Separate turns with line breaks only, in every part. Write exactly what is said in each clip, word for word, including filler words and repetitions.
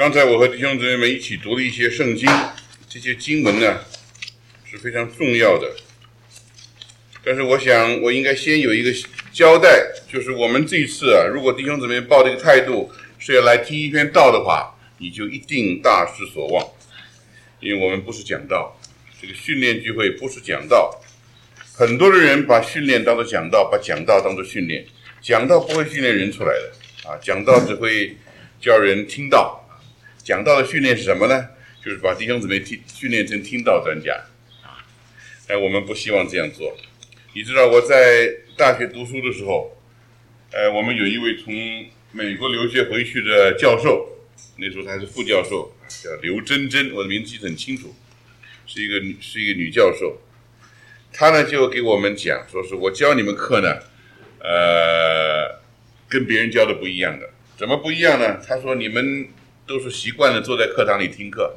刚才我和弟兄姊妹们一起读了一些圣经，这些经文呢是非常重要的。但是我想我应该先有一个交代，就是我们这一次啊，如果弟兄姊妹抱这个态度是要来听一篇道的话，你就一定大失所望。因为我们不是讲道，这个训练聚会不是讲道。很多的人把训练当作讲道，把讲道当作训练。讲道不会训练人出来的啊，讲道只会叫人听道。讲道的训练是什么呢？就是把弟兄姊妹听训练成听道专家啊。但我们不希望这样做。你知道我在大学读书的时候，呃，我们有一位从美国留学回去的教授，那时候他是副教授，叫刘珍珍，我的名字记得很清楚，是一个女是一个女教授。她呢就给我们讲，说是我教你们课呢，呃，跟别人教的不一样的。怎么不一样呢？她说你们都是习惯了坐在课堂里听课。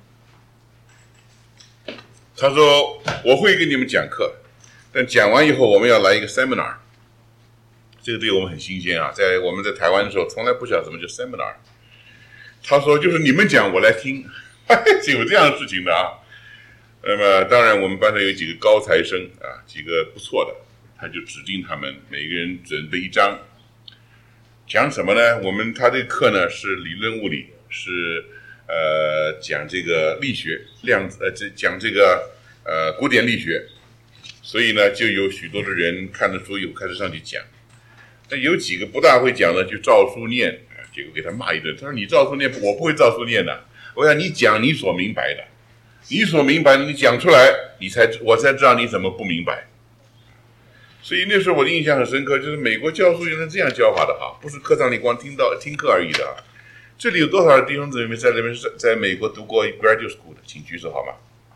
她说我会给你们讲课，但讲完以后我们要来一个 seminar。这个对我们很新鲜啊，在我们在台湾的时候从来不晓得什么叫 seminar。他说就是你们讲我来听，是有这样的事情的啊。那么当然我们班上有几个高材生啊，几个不错的，他就指定他们每个人准备一章，讲什么呢？我们他这个课呢是理论物理，是呃讲这个力学量子呃这讲这个呃古典力学，所以呢就有许多的人看了书以后开始上去讲。那有几个不大会讲的就照书念，结果给他骂一顿。他说你照书念，我不会照书念的。我想你讲你所明白的，你所明白的你讲出来，你才我才知道你怎么不明白。所以那时候我的印象很深刻，就是美国教书原来这样教法的哈，不是课堂里光听到听课而已的。这里有多少弟兄姊妹在那边在美国读过 graduate school 的，请举手好吗？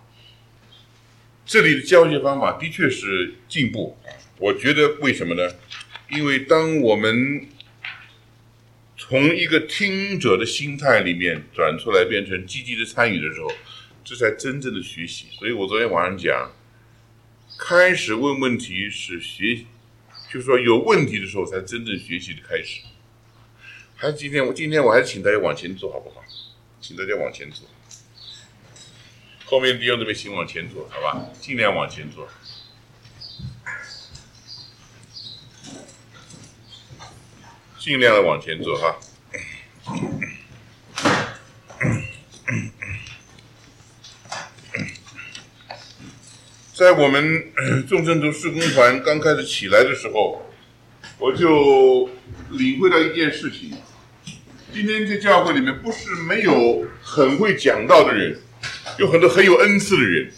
这里的教学方法的确是进步，我觉得为什么呢？因为当我们从一个听者的心态里面转出来变成积极的参与的时候，这才真正的学习。所以我昨天晚上讲，开始问问题是学习，就是说有问题的时候才真正学习的开始。还是今天我今天我还是请大家往前走好不好？请大家往前走，后面弟兄姊妹请往前走，好吧？尽量往前走。尽量的往前走哈。在我们众圣徒事工团刚开始起来的时候，我就领会到一件事情：今天在教会里面不是没有很会讲道的人，有很多很有恩赐的人。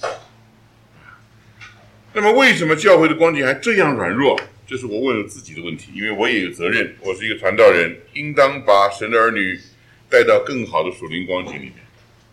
那么为什么教会的光景还这样软弱？这是我问了自己的问题，因为我也有责任，我是一个传道人，应当把神的儿女带到更好的属灵光景里面。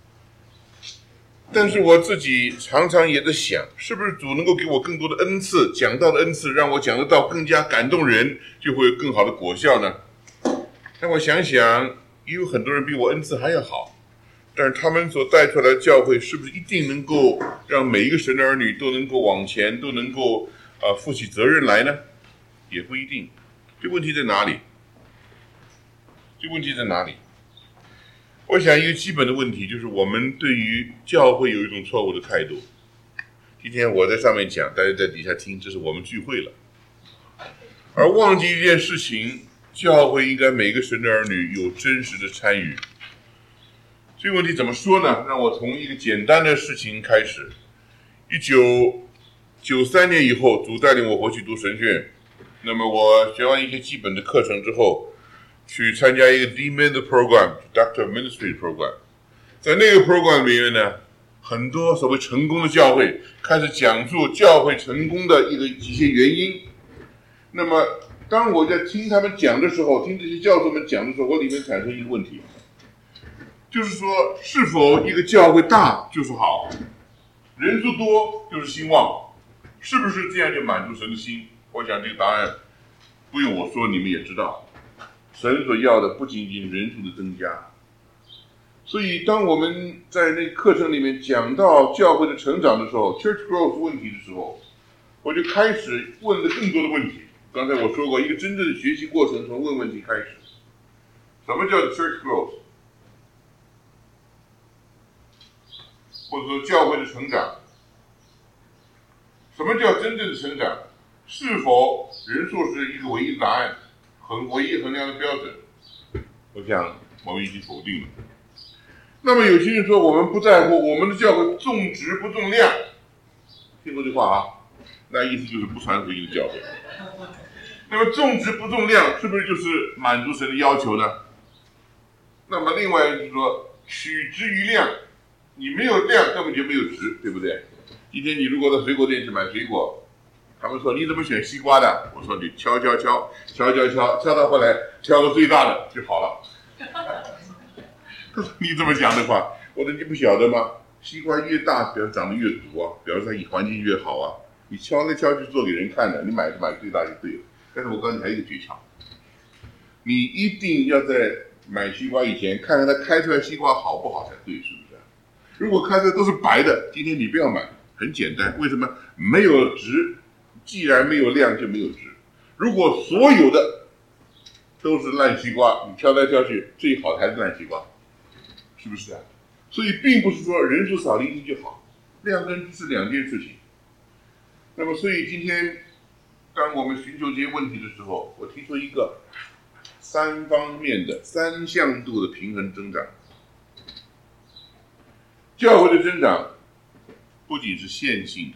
但是我自己常常也在想，是不是主能够给我更多的恩赐，讲道的恩赐，让我讲得到更加感动人，就会有更好的果效呢？但我想想，也有很多人比我恩赐还要好，但是他们所带出来的教会，是不是一定能够让每一个神的儿女都能够往前，都能够呃负起责任来呢？也不一定。这问题在哪里？这问题在哪里？我想一个基本的问题就是我们对于教会有一种错误的态度。今天我在上面讲，大家在底下听，这是我们聚会了，而忘记一件事情，教会应该每个神的儿女有真实的参与。这个问题怎么说呢？让我从一个简单的事情开始。一九九三年以后，主带领我回去读神学院。那么我学完一些基本的课程之后，去参加一个 D Min 的 program，Doctor of Ministry 的 program。在那个 program 里面呢，很多所谓成功的教会开始讲述教会成功的一个一些原因。那么当我在听他们讲的时候，听这些教授们讲的时候，我里面产生一个问题，就是说是否一个教会大就是好，人数多就是兴旺，是不是这样就满足神的心？我想这个答案不用我说，你们也知道，神所要的不仅仅人数的增加。所以当我们在那课程里面讲到教会的成长的时候， church growth 问题的时候，我就开始问了更多的问题。刚才我说过，一个真正的学习过程从问问题开始。什么叫 church growth？ 或者说教会的成长。什么叫真正的成长？是否人数是一个唯一的答案，衡唯一衡量的标准？我想我们已经否定了。那么有些人说我们不在乎，我们的教会重质不重量，听过这话啊？那意思就是不传福音的教会。那么重质不重量，是不是就是满足神的要求呢？那么另外就是说取之于量，你没有量根本就没有值，对不对？今天你如果到水果店去买水果，他们说你怎么选西瓜的？我说你敲敲敲敲敲敲敲到后来挑个最大的就好了。他说你这么讲的话，我说你不晓得吗？西瓜越大表示长得越足啊，表示它环境越好啊。你敲来敲去做给人看的，你买买最大就对了。但是我告诉你还有一个诀窍，你一定要在买西瓜以前看看它开出来西瓜好不好才对，是不是？如果开出来都是白的，今天你不要买，很简单，为什么？没有值，既然没有量就没有值。如果所有的都是烂西瓜，你挑来挑去，最好的还是烂西瓜，是不是啊？所以并不是说人数少了一定就好，量跟质是两件事情。那么所以今天当我们寻求这些问题的时候，我提出一个三方面的三向度的平衡增长。教会的增长不仅是线性的，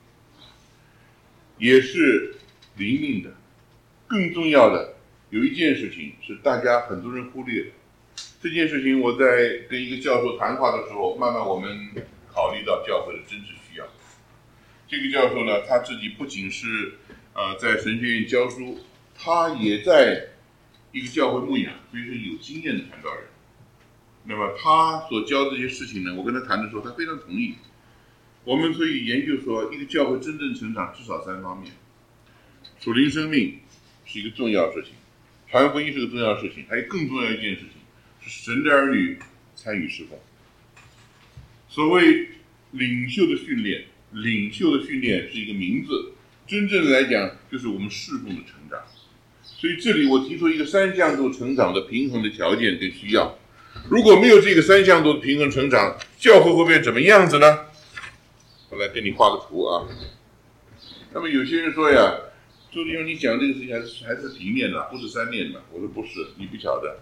也是灵命的，更重要的有一件事情是大家很多人忽略的。这件事情我在跟一个教授谈话的时候，慢慢我们考虑到教会的真实需要。这个教授呢，他自己不仅是呃在神学院教书，他也在一个教会牧养，所以是有经验的传道人。那么他所教这些事情呢，我跟他谈的时候，他非常同意。我们所以研究说，一个教会真正成长至少三方面：属灵生命是一个重要的事情，传福音是个重要的事情，还有更重要的一件事情是神的儿女参与侍奉。所谓领袖的训练，领袖的训练是一个名字，真正的来讲就是我们侍奉的成长。所以这里我提出一个三向度成长的平衡的条件跟需要。如果没有这个三向度的平衡成长，教会会变怎么样子呢？我来给你画个图啊。那么有些人说呀，周弟兄你讲这个事情还是还是平面的，不是三面的。我说不是，你不晓得。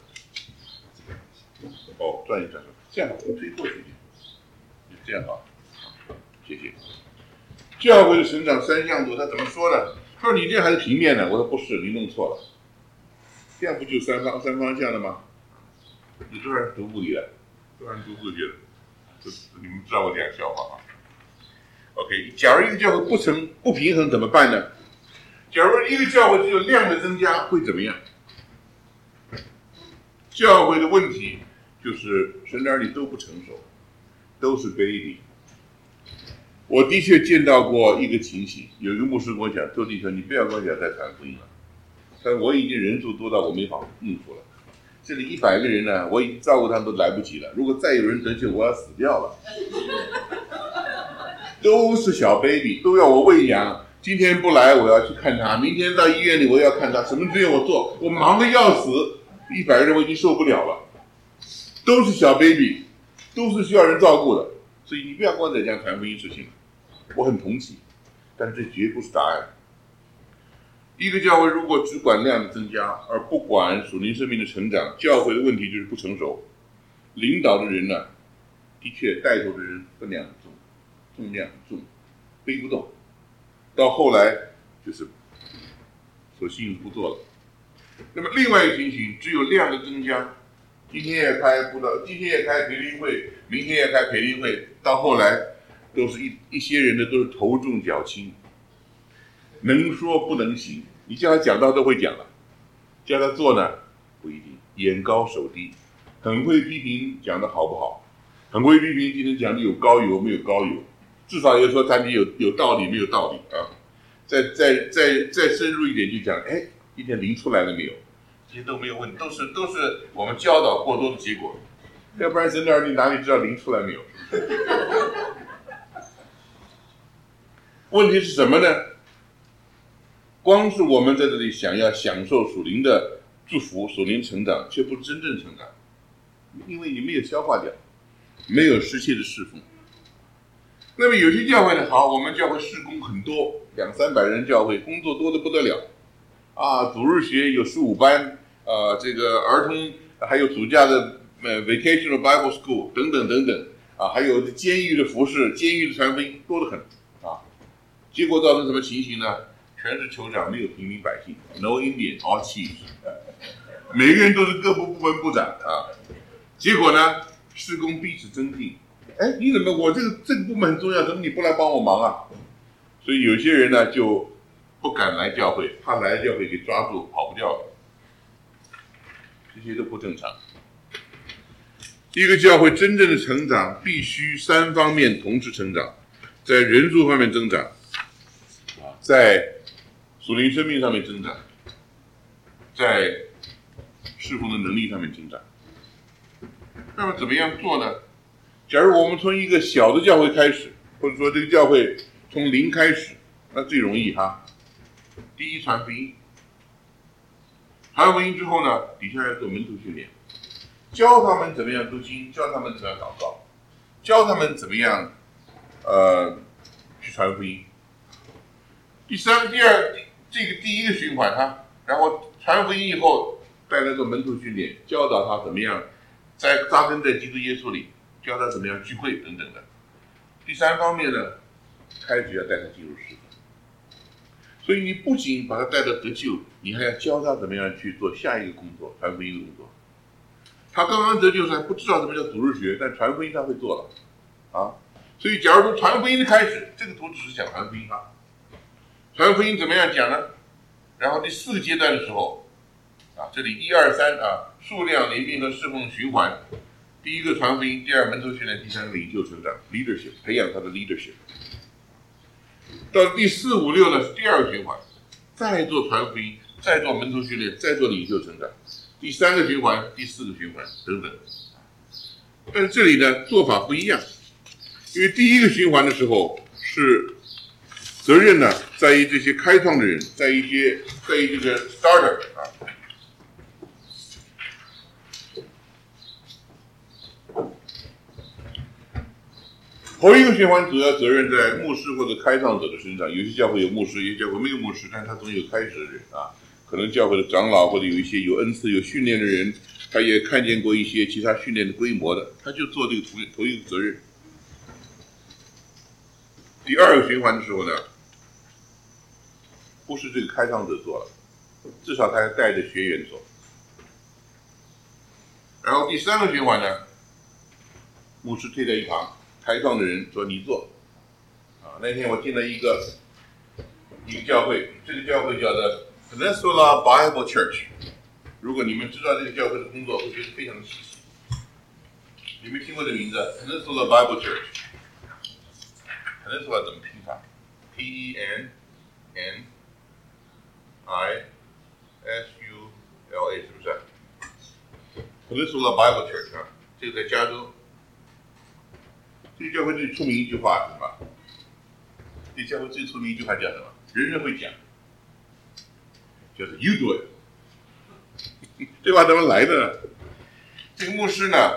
哦，转一转，这样我推过去一点，这样好，谢谢。教会的成长三向度，他怎么说呢？他说你这还是平面的。我说不是，你弄错了。这样不就三方三方向了吗？你多少人读物理的？多少人读数学的？这你们知道我讲笑话吗 ？OK， 假如一个教会不成不平衡怎么办呢？假如一个教会只有量的增加会怎么样？教会的问题就是神的儿女都不成熟，都是 baby。我的确见到过一个情形，有一个牧师跟我讲：“周弟兄，你不要跟我讲再传福音了，但是我已经人数多到我没法应付了。这里一百个人呢，我已经照顾他们都来不及了。如果再有人得救，我要死掉了。都是小 baby， 都要我喂养。今天不来，我要去看他；明天到医院里，我要看他。什么都要我做，我忙得要死。一百个人我已经受不了了，都是小 baby， 都是需要人照顾的。所以你不要跟我再讲传福音事情了。我很同情，但这绝不是答案。一个教会如果只管量的增加，而不管属灵生命的成长，教会的问题就是不成熟。领导的人呢，的确带头的人分量很重，重量很重，背不动。到后来就是索性不做了。那么另外一个情形，只有量的增加，今天也开布道，今天也开培灵会，明天也开培灵会，到后来都是一一些人的都是头重脚轻，能说不能行。你叫他讲道都会讲了，叫他做呢不一定，眼高手低，很会批评讲的好不好，很会批评今天讲的有高油没有高油，至少有说他你有有道理没有道理啊。再再再再深入一点就讲，哎，今天灵出来了没有？这些都没有问题，都是都是我们教导过多的结果。要不然神的儿女哪里知道灵出来没有？问题是什么呢？光是我们在这里想要享受属灵的祝福、属灵成长，却不是真正成长，因为你没有消化掉，没有实切的侍奉。 那么有些教会呢，好，我们教会事工很多，两三百人教会，工作多得不得了啊！主日学有十五班，呃，这个儿童还有暑假的呃 Vacational Bible School 等等等等啊，还有监狱的服饰、监狱的传福音，多得很啊。结果造成什么情形呢？全是酋长，没有平民百姓 ，No Indian, all chiefs， 每个人都是各部部门部长啊。结果呢，事工彼此增进。哎，你怎么我这个这个部门很重要，怎么你不来帮我忙啊？所以有些人呢就不敢来教会，怕来教会给抓住跑不掉了，这些都不正常。一个教会真正的成长，必须三方面同时成长，在人数方面增长，啊，在属灵生命上面增长，在侍奉的能力上面增长。那么怎么样做呢？假如我们从一个小的教会开始，或者说这个教会从零开始，那最容易哈。第一，传福音，传福音之后呢，底下要做门徒训练，教他们怎么样读经，教他们怎么样祷告，教他们怎么样呃去传福音。第三、第二，这个第一个循环哈，然后传福音以后带来做门徒训练，教导他怎么样在扎根在基督耶稣里。教他怎么样聚会等等的。第三方面呢，开始要带他进入侍奉。所以你不仅把他带到得救，你还要教他怎么样去做下一个工作，传福音的工作。他刚刚得救时还不知道什么叫主日学，但传福音他会做了啊。所以假如说传福音的开始，这个图只是讲传福音啊。传福音怎么样讲呢？然后第四个阶段的时候啊，这里一二三啊，数量、灵命和侍奉循环。第一个传福音，第二门徒训练，第三个领袖成长 leadership， 培养他的 leadership。到第四五六呢是第二个循环，再做传福音，再做门徒训练，再做领袖成长。第三个循环，第四个循环等等。但是这里呢做法不一样，因为第一个循环的时候是责任呢在于这些开创的人，在一些在于这个 starter 啊。头一个循环主要责任在牧师或者开创者的身上，有些教会有牧师，有些教会没有牧师，但他总有开始的人啊，可能教会的长老或者有一些有恩赐、有训练的人，他也看见过一些其他训练的规模的，他就做这个头头一个责任。第二个循环的时候呢，不是这个开创者做了，至少他还带着学员做。然后第三个循环呢，牧师退在一旁。开创的人说你做啊，那天我进了一个一个教会，这个教会叫做 Peninsula Bible Church。如果你们知道这个教会的工作，会觉得非常的稀奇。你们听过这个名字 Peninsula Bible Church？Peninsula 怎么拼法 ？P E N N I S U L A 是不是 ？Peninsula Bible Church 啊，这个在加州。这个教会最出名一句话是什么？这教会最出名一句话叫什么？人人会讲，叫做 "You do it"。这话怎么来的呢？这个牧师呢，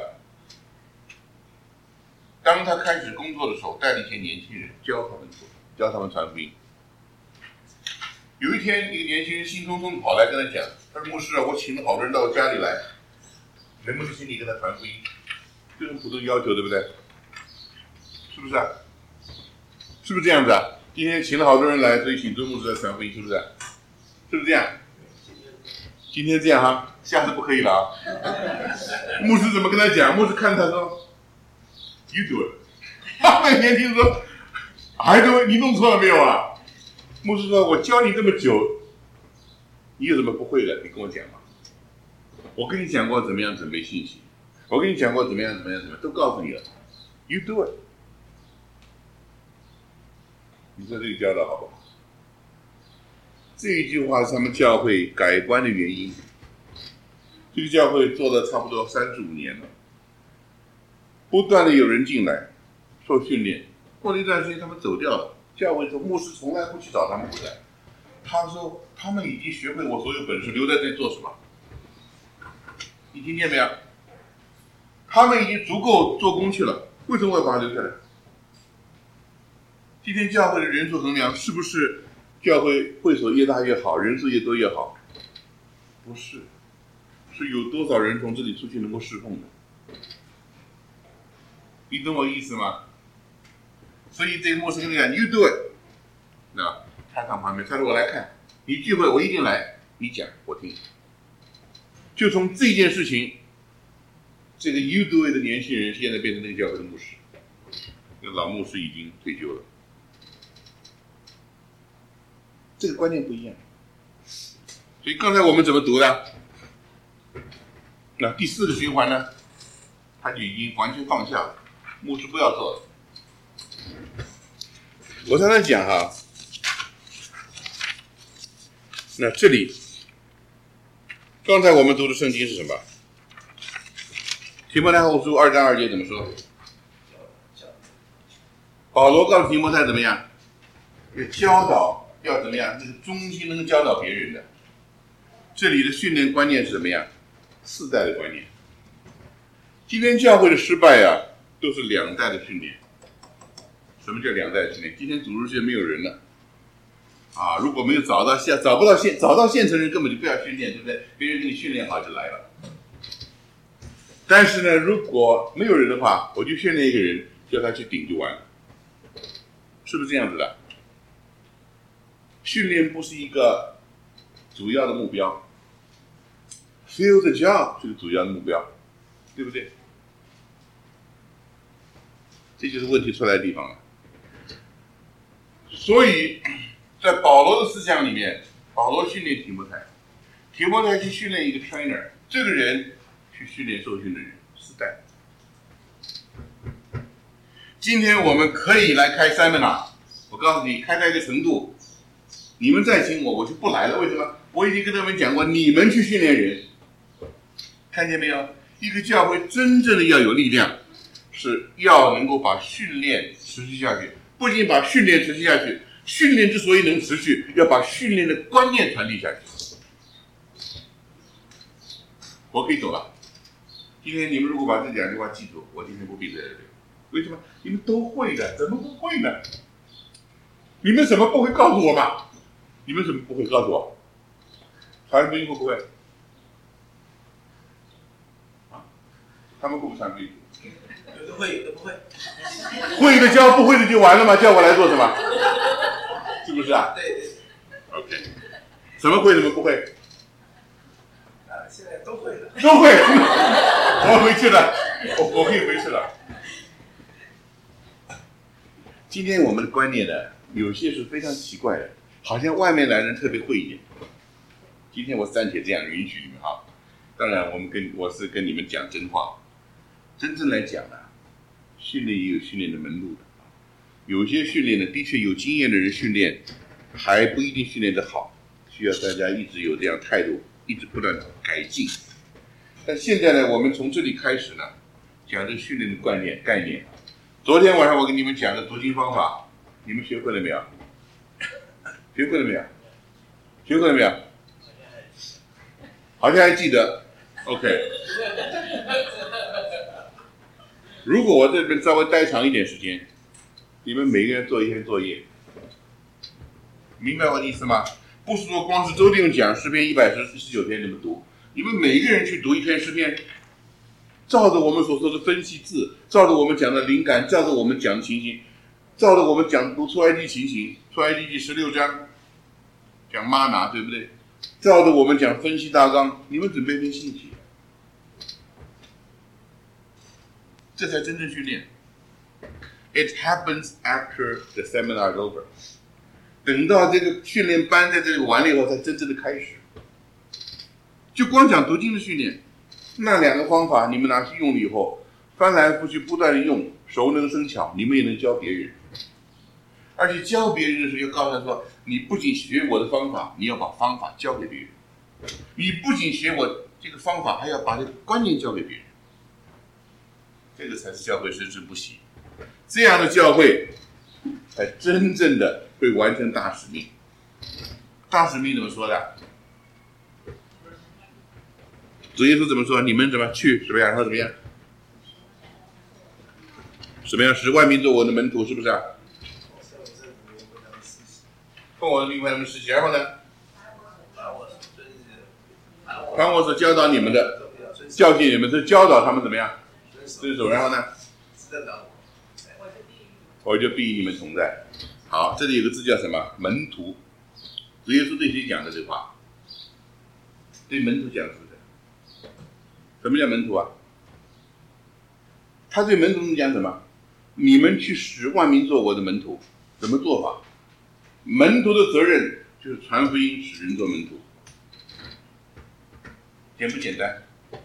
当他开始工作的时候，带了一些年轻人，教他们做，教他们传福音。有一天，一个年轻人兴冲冲地跑来跟他讲：“他说牧师啊，我请了好多人到我家里来，能不能请你跟他传福音？”这种普通要求，对不对？是不是啊？是不是这样子啊？今天请了好多人来，所以请周牧师来传福音，是不是？是不是这样？今天这样哈，下次不可以了啊！牧师怎么跟他讲？牧师看他说 ：“You do it。”那个年轻人说：“孩子，你弄错了没有啊？”牧师说：“我教你这么久，你有什么不会的？你跟我讲嘛。我跟你讲过怎么样准备信息，我跟你讲过怎么样怎么样怎么样，都告诉你了。You do it。”你说这个教导好不好？这一句话是他们教会改观的原因。这个教会做了差不多三十五年了，不断的有人进来受训练，过了一段时间他们走掉了。教会说牧师从来不去找他们回来，他说他们已经学会我所有本事，留在这里做什么？你听见没有？他们已经足够做工去了，为什么我要把他留下来？ 今天教会的人数衡量是不是教会会所越大越好，人数越多越好？不是，是有多少人从这里出去能够侍奉的。你懂我意思吗？所以这个牧师跟你讲 ，You do it， 那他看旁边，他说我来看，你聚会我一定来，你讲我听。就从这件事情，这个 You do it 的年轻人现在变成那个教会的牧师，那老牧师已经退休了。这个观念不一样。所以刚才我们怎么读的？那第四个循环呢，他就已经完全放下了，牧师不要做了。我常常讲哈，那这里刚才我们读的圣经是什么？提摩太后书二章二节怎么说？保罗告诉提摩太怎么样？要教导，要怎么样？这个忠心能够教导别人的。这里的训练观念是怎么样？四代的观念。今天教会的失败啊，都是两代的训练。什么叫两代的训练？今天主日学没有人了，啊，如果没有找到现找不到现找到现成人，根本就不要训练，对不对？别人给你训练好就来了。但是呢，如果没有人的话，我就训练一个人，叫他去顶就完了，是不是这样子的？训练不是一个主要的目标 ，fill the job 是个主要的目标，对不对？这就是问题出来的地方了。所以在保罗的思想里面，保罗训练提摩太，提摩太去训练一个 trainer， 这个人去训练受训的人，四代。今天我们可以来开 seminar， 我告诉你，开到一个程度，你们再请我，我就不来了。为什么？我已经跟他们讲过，你们去训练人，看见没有？一个教会真正的要有力量，是要能够把训练持续下去。不仅把训练持续下去，训练之所以能持续，要把训练的观念传递下去。我可以走了。今天你们如果把这两句话记住，我今天不必在这里。为什么？你们都会的，怎么不会呢？你们怎么不会告诉我嘛？你们怎么不会告诉我？传福音会不会？啊？他们会不会传福音？
有的会，有的不会。
会的教，不会的就完了吗？叫我来做什么？是不是啊？
对对。
OK。什么会，什么不会？
啊，现在都会了。
都会。我回去了，我我可以回去了。今天我们的观念呢，有些是非常奇怪的，好像外面来人特别会一点。今天我暂且这样允许你们哈，当然我们跟我是跟你们讲真话。真正来讲呢，训练也有训练的门路的。有些训练呢，的确有经验的人训练还不一定训练得好，需要大家一直有这样态度，一直不断的改进。但现在呢，我们从这里开始呢，讲这个训练的观念概念。昨天晚上我跟你们讲的读经方法，你们学会了没有？学会了没有？学会了没有？好像还记得。OK。如果我这边稍微待长一点时间，你们每个人做一篇作业，明白我的意思吗？不是说光是周定讲诗篇一百十十九篇你们读，你们每个人去读一篇诗篇，照着我们所说的分析字，照着我们讲的灵感，照着我们讲的情形，照着我们讲读出埃及情形，出埃及记十六章讲玛拿，对不对？照着我们讲分析大纲，你们准备一篇信息。这才真正训练。It happens after the seminar is over。等到这个训练班在这里完了以后，才真正的开始。就光讲读经的训练，那两个方法你们拿去用了以后，翻来覆去不断的用，熟能生巧，你们也能教别人。而且教别人的时候，要告诉他说：你不仅学我的方法，你要把方法教给别人；你不仅学我这个方法，还要把这个观念教给别人。这个才是教会生生不息，这样的教会才真正的会完成大使命。大使命怎么说的？主耶稣怎么说？你们怎么去？什么样？他怎么样？什么样？使万民做我的门徒，是不是啊？ 我另外一门实习，然后呢，
把我遵守，
把我所教导你们的，教训你们是教导他们怎么样遵守，然后呢，我就必与你们同在。好，这里有个字叫什么？门徒。主耶稣对谁讲的这话？对门徒讲的是不是？什么叫门徒啊？他对门徒讲什么？你们去使万民做我的门徒，怎么做法？门徒的责任就是传福音，使人做门徒，简不简单？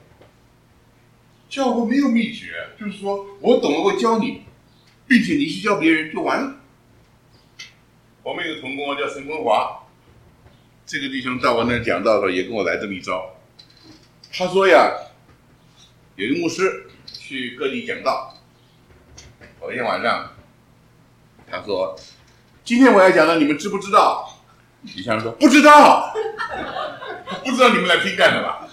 教会没有秘诀，就是说我懂了，我教你，并且你去教别人就完了。我们有个同工叫陈坤华，这个弟兄到我那儿讲道的时候也跟我来这么一招。他说呀，有一个牧师去各地讲道，有一天晚上，他说：“今天我要讲的，你们知不知道？”底下人说：“不知道。”不知道你们来听干什么？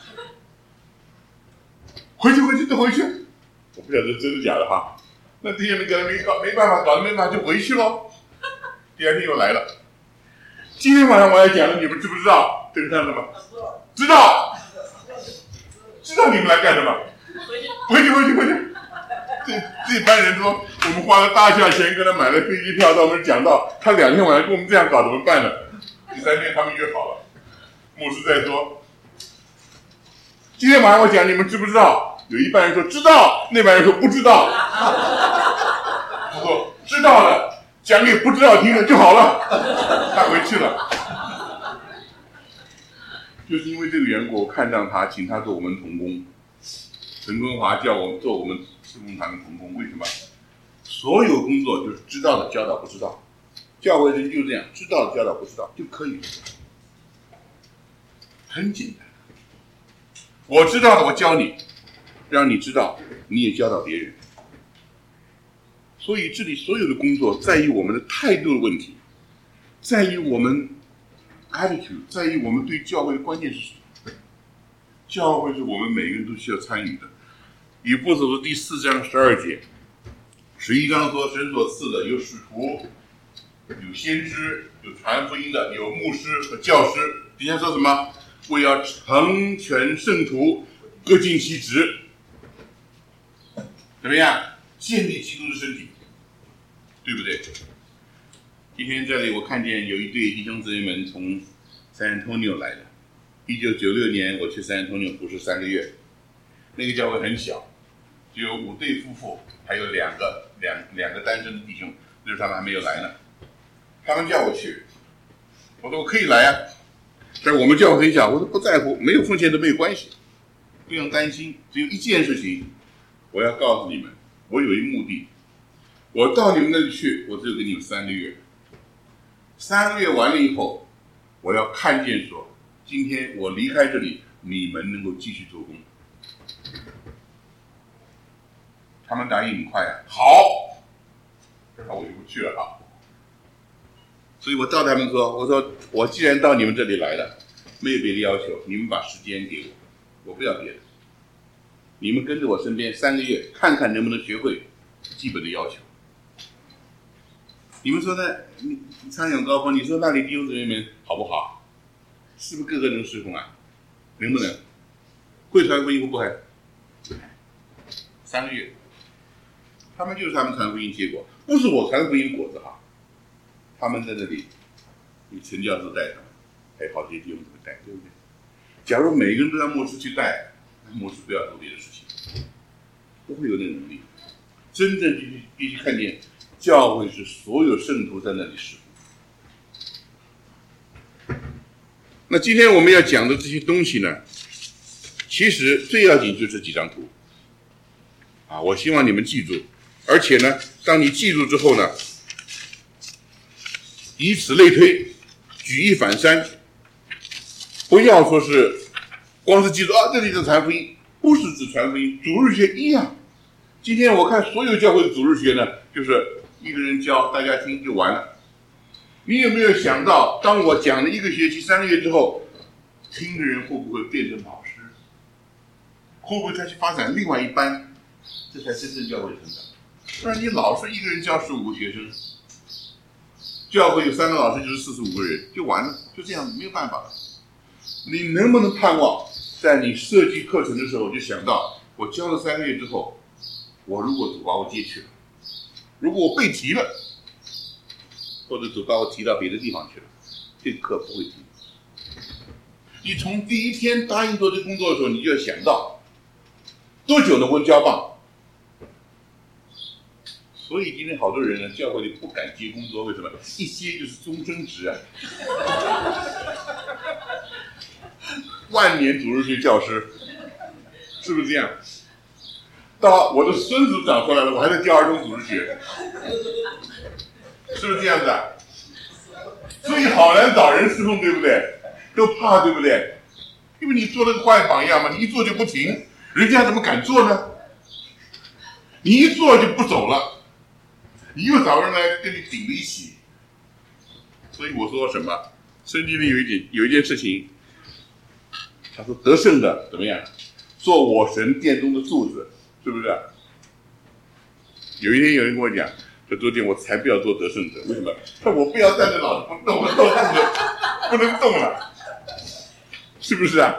回去回去都回去。我不晓得真的假的哈。那这些人搞没搞没办法，搞得没办法就回去喽。第二天又来了。今天晚上我要讲的，你们知不知道？这个叫什么？知道。知道你们来干什么？回去回去回去。这这班人说，我们花了大价钱跟他买了飞机票到我们讲道，他两天晚上跟我们这样搞怎么办呢？第三天他们约好了，牧师在说，今天晚上我讲你们知不知道？有一半人说知道，那半人说不知道。他说知道了，讲给不知道听的就好了。他回去了。就是因为这个缘故，我看上他，请他做我们同工。陈坤华叫我做我们侍奉团的同工，为什么？所有工作就是知道的教导不知道，教会人就这样，知道的教导不知道就可以了，很简单。我知道的我教你，让你知道，你也教导别人。所以这里所有的工作在于我们的态度的问题，在于我们 attitude， 在于我们对教会的观念是什么。教会是我们每个人都需要参与的。以弗所书第四章十二节，十一章说神所赐的有使徒，有先知，有传福音的，有牧师和教师。底下说什么？为要成全圣徒，各尽其职。怎么样？建立基督的身体，对不对？今天这里我看见有一对弟兄姊妹们从 San Antonio 来的。一九九六年我去 San Antonio 服侍三个月，那个教会很小，只有五对夫妇，还有两个两两个单身的弟兄，那时候他们还没有来呢。他们叫我去，我说我可以来啊，但是我们教会很小，我说不在乎，没有奉献都没有关系，不用担心。只有一件事情，我要告诉你们，我有一目的，我到你们那里去，我只有给你们三个月，三个月完了以后，我要看见说，今天我离开这里，你们能够继续做工。他们答应很快啊，好，那我就不去了啊。所以我到他们说，我说我既然到你们这里来了，没有别的要求，你们把时间给我，我不要别的，你们跟着我身边三个月，看看能不能学会基本的要求。你们说呢？你苍永高峰，你说那里弟兄姊妹们好不好？是不是个个能侍奉啊？能不能？会传福音会不会？三个月，他们就是他们传福音结果，不是我传福音果子哈。他们在这里，你陈教授带他们，还有好些弟兄怎么带，对不对？假如每个人都让牧师去带，那牧师不要做别的事情，不会有那个能力。真正必须必须看见，教会是所有圣徒在那里侍奉。那今天我们要讲的这些东西呢，其实最要紧就是这几张图啊，我希望你们记住。而且呢，当你记住之后呢，以此类推，举一反三，不要说是光是记住啊，这里的传福音不是指传福音，主日学一样。今天我看所有教会的主日学呢，就是一个人教大家听就完了。你有没有想到，当我讲了一个学期三个月之后，听的人会不会变成老师？会不会再去发展另外一班？这才真正教会成长。不然你老是一个人教十五个学生， 教会有三个老师就是四十五个人，就完了，就这样子，没有办法了。你能不能盼望在你设计课程的时候就想到，我教了三个月之后，我如果主把我接去了，如果我被提了，或者主把我提到别的地方去了，这个课不会停。你从第一天答应做这个工作的时候，你就要想到多久能够交棒。所以今天好多人呢，教会里不敢接工作，为什么？一接就是终身职啊！万年主日学教师，是不是这样？到我的孙子长出来了，我还在教儿童主日学，是不是这样子啊？所以好难找人侍奉，对不对？都怕，对不对？因为你做了个坏榜样嘛，你一做就不停，人家怎么敢做呢？你一做就不走了。你又找人来跟你顶着一起，所以我说什么？圣经里有一点有一件事情，他说得胜的怎么样？做我神殿中的柱子，是不是？有一天有人跟我讲，说昨天我才不要做得胜者，为什么？说我不要站在老子不动了，坐凳子不能动了，是不是啊？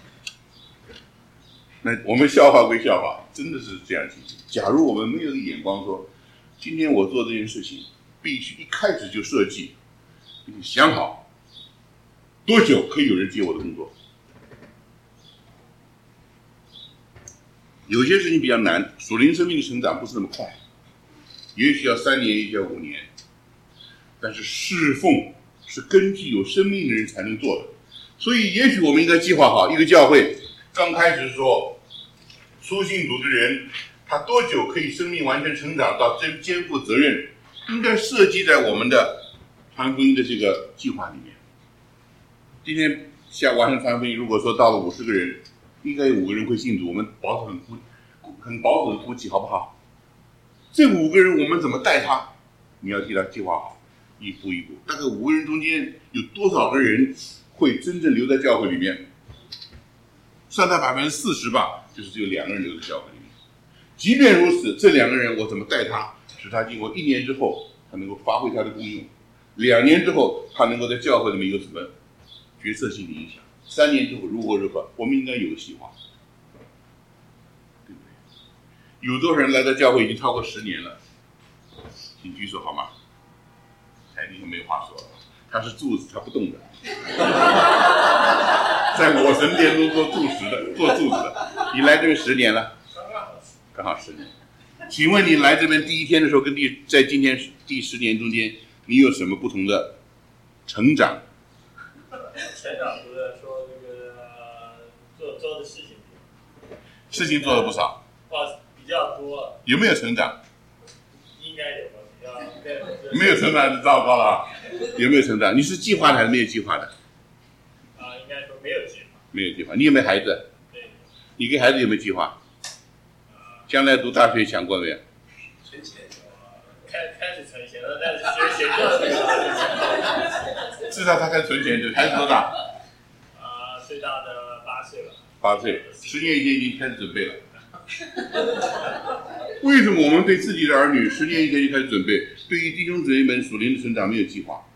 那我们笑话归笑话，真的是这样情形。假如我们没有眼光说，今天我做这件事情，必须一开始就设计，并且想好多久可以有人接我的工作。有些事情比较难，属灵生命的成长不是那么快，也许要三年，也许要五年。但是侍奉是根据有生命的人才能做的，所以也许我们应该计划好，一个教会刚开始说，初信主的人。他多久可以生命完全成长到真肩负责任，应该设计在我们的传福音的这个计划里面。今天下完成传福音，如果说到了五十个人，应该有五个人会信主，我们保守很估很保守的估计，好不好？这五个人我们怎么带他？你要替他计划好，一步一步。大概五个人中间有多少个人会真正留在教会里面？算他百分之四十吧，就是只有两个人留在教会里面。即便如此，这两个人我怎么带他，使他经过一年之后，他能够发挥他的功用；两年之后，他能够在教会里面有什么决策性的影响；三年之后，如何如何，我们应该有计划，对不对？有多少人来到教会已经超过十年了？请举手好吗？台弟兄没有话说了，他是柱子，他不动的，在我神殿中做柱石的，做柱子的。你来这边十年了？刚好十年，请问你来这边第一天的时候，跟第在今天第十年中间，你有什么不同的成长？
成长除了说这个做做的事情，
事情做了不少，
哇，比较多。
有没有成长？
应该有吧，比较
没有成长就糟糕了啊！有没有成长？你是计划的还是没有计划的？
啊，应该说没有计划。
没有计划。你有没有孩子？
对。
你给孩子有没有计划？将来读大学想过没有？
存钱，开开始存钱了，但是学学过了。
至少他开始存钱，对，孩子多大？
啊，最大的八岁了。
八岁，十年以前已经开始准备了。为什么我们对自己的儿女十年以前就开始准备？对于弟兄姊妹们属灵的成长没有计划，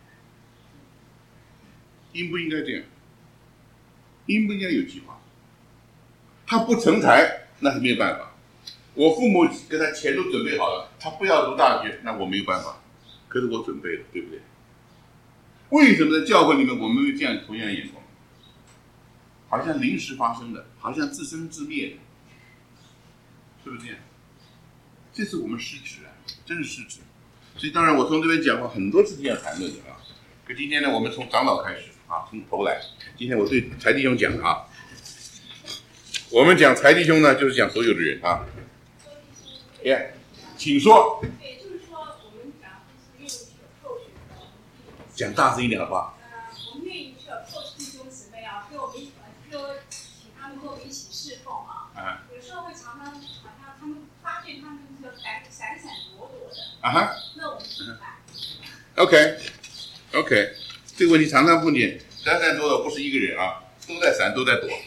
应不应该这样？应不应该有计划？他不成才，那是没有办法。我父母给他钱都准备好了，他不要读大学，那我没有办法。可是我准备了，对不对？为什么在教会里面我们没有这样同样的眼光？好像临时发生的，好像自生自灭的，是不是这样？这是我们失职啊，真是失职。所以当然我从这边讲话很多是这样谈论的啊。可今天呢，我们从长老开始啊，从头来。今天我对财弟兄讲啊，我们讲财弟兄呢，就是讲所有的人啊。耶，请说。
也就是说，我们讲是愿意去 approach
讲大声一点好不好？
呃，我们愿意去 approach 弟兄姊妹啊，跟我们一起，就说请他们跟我们一起侍奉啊。啊。有时候会常常好像他们发现他们这个闪闪闪躲躲的。啊哈。那我们怎么办
？OK，OK，、okay, okay, 这个问题常常碰见，闪闪躲躲不是一个人啊，都在闪，都在躲。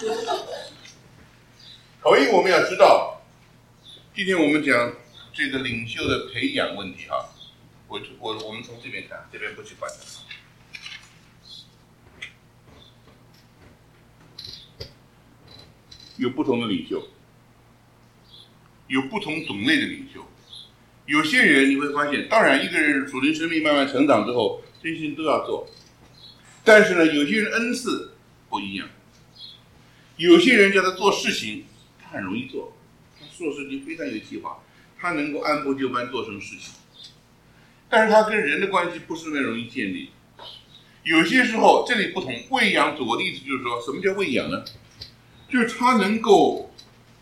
口音我们要知道。今天我们讲这个领袖的培养问题哈， 我我我们从这边看，这边不去观察。有不同的领袖，有不同种类的领袖。有些人你会发现，当然一个人属灵生命慢慢成长之后，这些事情都要做。但是呢，有些人恩赐不一样。有些人叫他做事情，他很容易做，他做事情非常有计划，他能够按部就班做成事情。但是他跟人的关系不是那么容易建立。有些时候这里不同，喂养主的意思就是说，什么叫喂养呢？就是他能够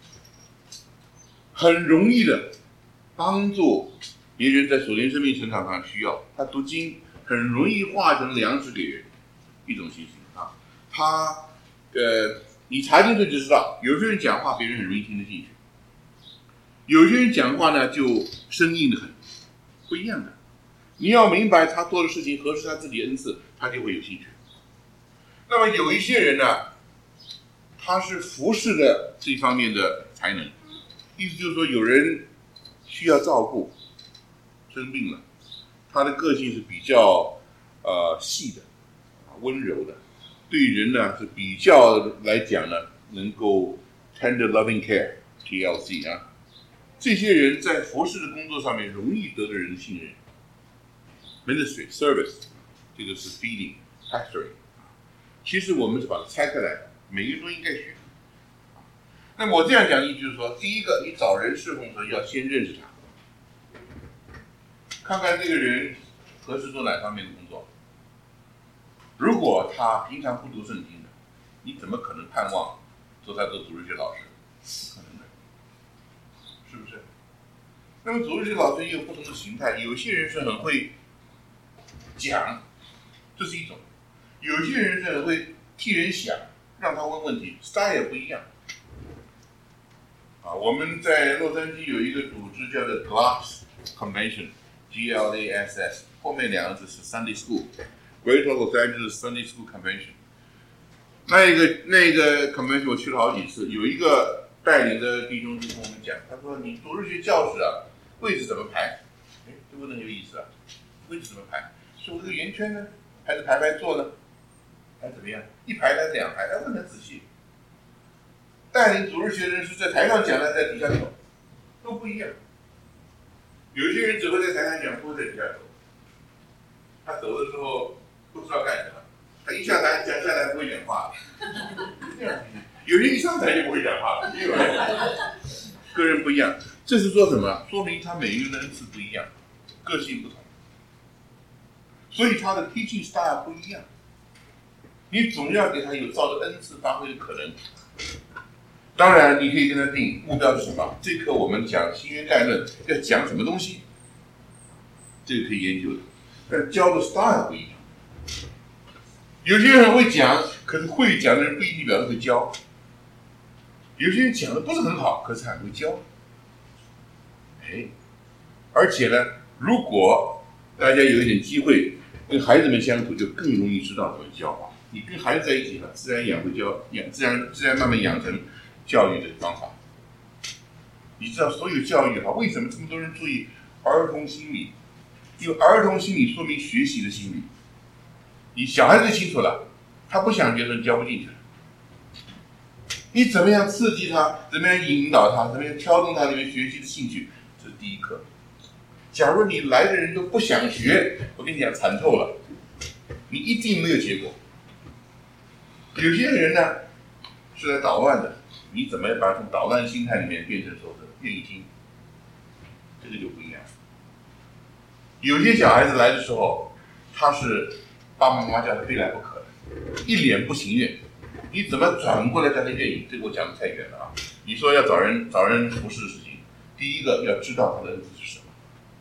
很容易的帮助别人在属灵生命成长上需要，他读经很容易化成粮食给人，一种情形啊。他呃，你查进去就知道，有些人讲话别人很容易听得进去，有些人讲话呢就生硬的很，不一样的。你要明白他做的事情合适他自己恩赐，他就会有兴趣。那么有一些人呢，他是服侍的这方面的才能，意思就是说有人需要照顾，生病了，他的个性是比较呃细的，温柔的，对人呢是比较来讲呢能够 tender loving care T L C 啊，这些人在服侍的工作上面容易得到人的信任。Ministry service 这个是 feeding pastoring， 其实我们是把它拆开来，每个人都应该学。那么我这样讲意思就是说，第一个，你找人侍奉的时候要先认识他，看看这个人合适做哪方面的工作。如果他平常不读圣经的，你怎么可能盼望说他做主日学老师？不可能的，是不是？那么主日学老师也有不同的形态，有些人是很会讲，这是一种；有些人是很会替人想，让他问问题 ，style 也不一样。啊，我们在洛杉矶有一个组织叫做 Glass Convention，G L A S S， 后面两个字是 Sunday School，Greater Los Angeles Sunday School Convention。那个那个 convention 我去了好几次，有一个带领的弟兄就跟我们讲，他说：“你主日学教室啊，位置怎么排？”哎，这问的有意思啊，位置怎么排？是我这个圆圈呢，还是排排坐呢？还是怎么样？一排还是两排？他问得仔细。带领主日学的人是在台上讲，还是在底下走，都不一样。有些人只会在台上讲，不会在底下走。他走的时候不知道干什么，他一下台讲下来不会讲话，这样。有些一上台就不会讲话了，因为个人不一样。这是说什么？说明他每一个人的恩赐不一样，个性不同，所以他的 teaching style 不一样。你总要给他有照着恩赐发挥的可能。当然，你可以跟他定目标是什么？这课我们讲新约概论，要讲什么东西？这个可以研究的。但教的 style 不一样。有些人会讲，可是会讲的人不一定表示会教。有些人讲的不是很好，可是还会教。哎，而且呢，如果大家有一点机会跟孩子们相处，就更容易知道怎么教。你跟孩子在一起了，自然养会教，养自然自然慢慢养成教育的方法。你知道所有教育哈，为什么这么多人注意儿童心理？因为儿童心理说明学习的心理。你小孩子清楚了，他不想学的，你教不进去。你怎么样刺激他？怎么样引导他？怎么样挑动他这边学习的兴趣？这是第一课。假如你来的人都不想学，我跟你讲惨透了，你一定没有结果。有些人呢是来捣乱的，你怎么把从捣乱心态里面变成说的愿意听？这个就不一样。有些小孩子来的时候，他是爸爸妈妈叫他非来不可的，一脸不情愿。你怎么转过来叫他愿意？这个我讲的太远了啊！你说要找人找人服侍的事情，第一个要知道他的恩赐是什么。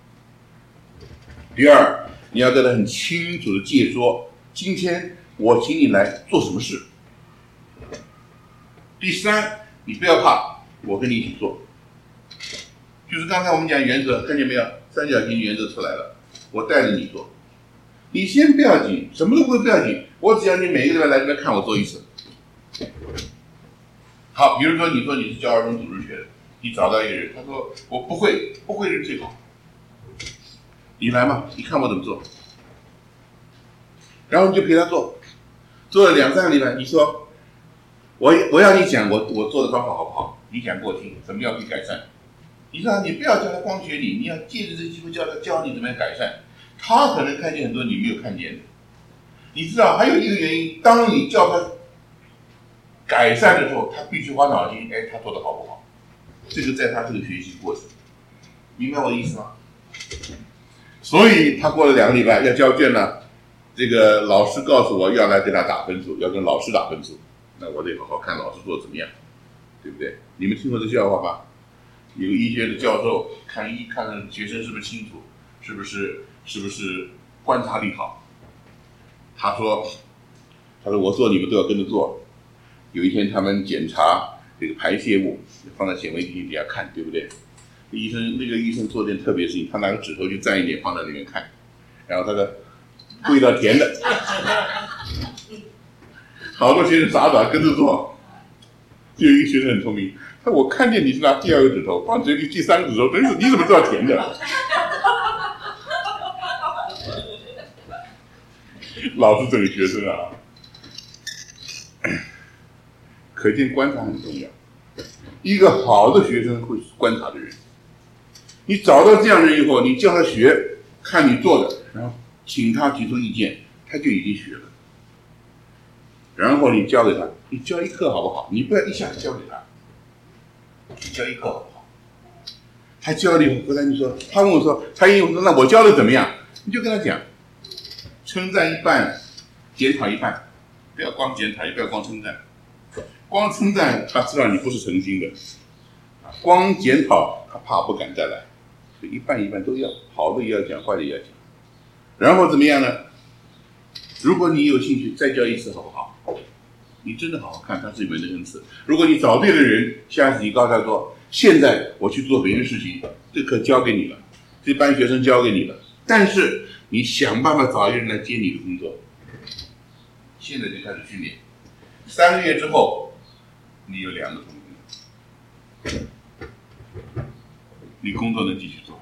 第二，你要跟他很清楚的介说，今天我请你来做什么事。第三，你不要怕，我跟你一起做。就是刚才我们讲原则，看见没有？三角形原则出来了，我带着你做。你先不要紧，什么都不会不要紧，我只要你每一个礼拜来这边看我做一次。好，比如说你说你是教儿童主日学的，你找到一个人，他说我不会，不会是最好。 你来嘛，你看我怎么做。然后你就陪他做，做了两三个礼拜，你说我我要你讲我我做的方法好不好？你讲给我听，怎么样去改善？你说你不要叫他光学你，你要借着这个机会教他教你怎么样改善。他可能看见很多你没有看见的。你知道还有一个原因，当你叫他改善的时候，他必须花脑筋，哎，他做的好不好？这个在他这个学习过程，明白我的意思吗？所以他过了两个礼拜要交卷了，这个老师告诉我要来给他打分数，要跟老师打分数，那我得好好看老师做的怎么样，对不对？你们听过这笑话吧？有个医学的教授看医看学生是不是清楚，是不是是不是观察力好。他说，他说我做你们都要跟着做。有一天他们检查这个排泄物，放在显微镜底下看，对不对？医生那个医生做件特别事情，他拿个指头去蘸一点放在里面看，然后他的味道甜的，好多学生傻傻跟着做。就有一个学生很聪明，他说我看见你是拿第二个指头放嘴里，第三个指头真是你怎么知道甜的？老师这个学生啊，可见观察很重要。一个好的学生会观察的人，你找到这样的人以后，你叫他学，看你做的，然后请他提出意见，他就已经学了。然后你教给他，你教一课好不好？你不要一下子教给他，你教一课好不好？他教了以后，回来你说，他问我说，他因为我说那我教的怎么样？你就跟他讲，称赞一半，检讨一半，不要光检讨，也不要光称赞。光称赞他知道你不是诚心的，光检讨他怕不敢再来，所以一半一半都要，好的也要讲，坏的也要讲。然后怎么样呢？如果你有兴趣，再教一次好不好？你真的好好看，他是你们的恩赐。如果你找对了人，下次你告诉他说，现在我去做别的事情，这课交给你了，这班学生交给你了，但是你想办法找一个人来接你的工作。现在就开始训练，三个月之后，你有两个同工，你工作能继续做，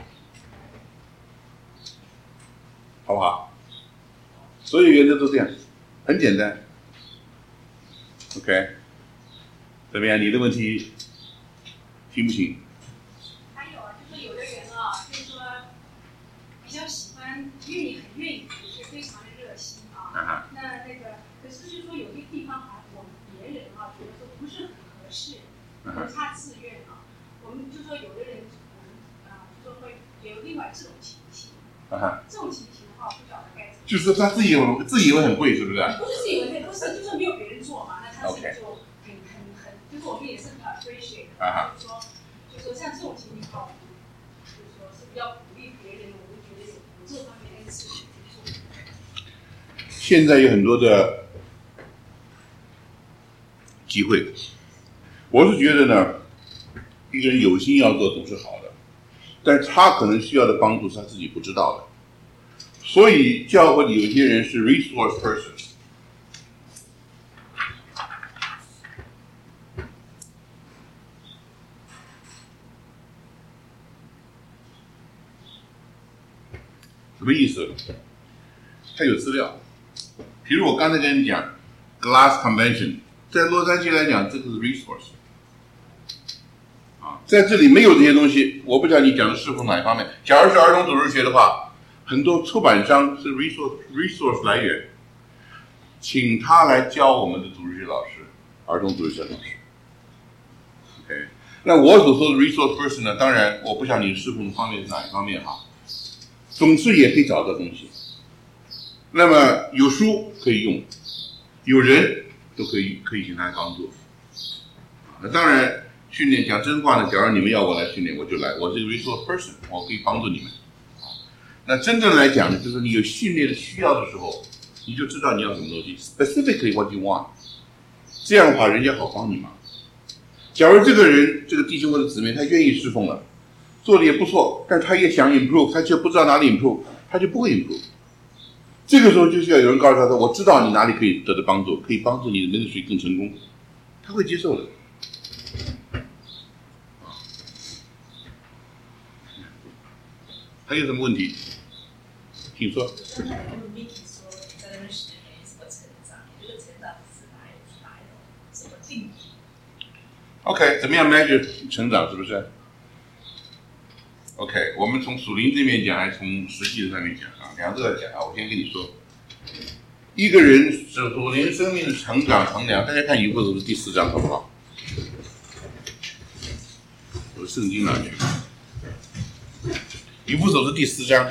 好不好？所有原则都这样，很简单。OK， 怎么样？你的问题听不清？
还有啊，就是有的人啊，就是说比较喜欢，因为你很愿意读书，非常的热心啊。Uh-huh. 那那个，可是就是说有些地方啊，我们别人啊觉得说不是很合适，可能他自愿啊。我们就说有的人可能啊，就说会有另外这种情形。Uh-huh. 这种情形的话，不晓得该怎么。
就是他自己以为自以为很会，是不是？
不是自以为会，不是，就是没有别人做嘛，那他自己就很很很，就是我们也是很 appreciate， 就是说，就是说像这种情形的话，就是说是比较鼓励别人，我们觉得有有这方面的事情去做。
现在有很多的机会，我是觉得呢，一个人有心要做总是好的，但是他可能需要的帮助是他自己不知道的。所以教会里有些人是 resource person， 什么意思？他有资料，比如我刚才跟你讲 Glass Convention， 在洛杉矶来讲，这个是 resource。啊，在这里没有这些东西，我不知道你讲的是否哪一方面。假如是儿童组织学的话，很多出版商是 resource resource 来源，请他来教我们的组织学老师，儿童组织学老师。OK， 那我所说的 resource person 呢，当然我不晓得你侍奉的方面是哪一方面哈，总是也可以找到东西。那么有书可以用，有人都可以可以请他帮助。那当然训练讲真话呢，假如你们要我来训练，我就来，我是 resource person， 我可以帮助你们。那真正来讲呢，就是你有训练的需要的时候，你就知道你要什么东西 ，specifically what you want。这样的话，人家好帮你忙。假如这个人，这个弟兄或者姊妹，他愿意侍奉了，做的也不错，但他也想 improve， 他却不知道哪里 improve， 他就不会 improve。这个时候就是要有人告诉他说：“我知道你哪里可以得到帮助，可以帮助你的 ministry 更成功。”他会接受的。 还有什么问题？请说。
刚才问 Vicky 说，在那边十年什么成长？这个成长是哪有哪有什么定义
？OK， 怎么样 measure 成长？是不是 ？OK， 我们从属灵这面讲，还是从实际的上面讲啊？两个都要讲啊。我先跟你说，一个人属灵生命的成长衡量，大家看以弗所书第四章好不好？我的圣经哪去？以弗所书第四章。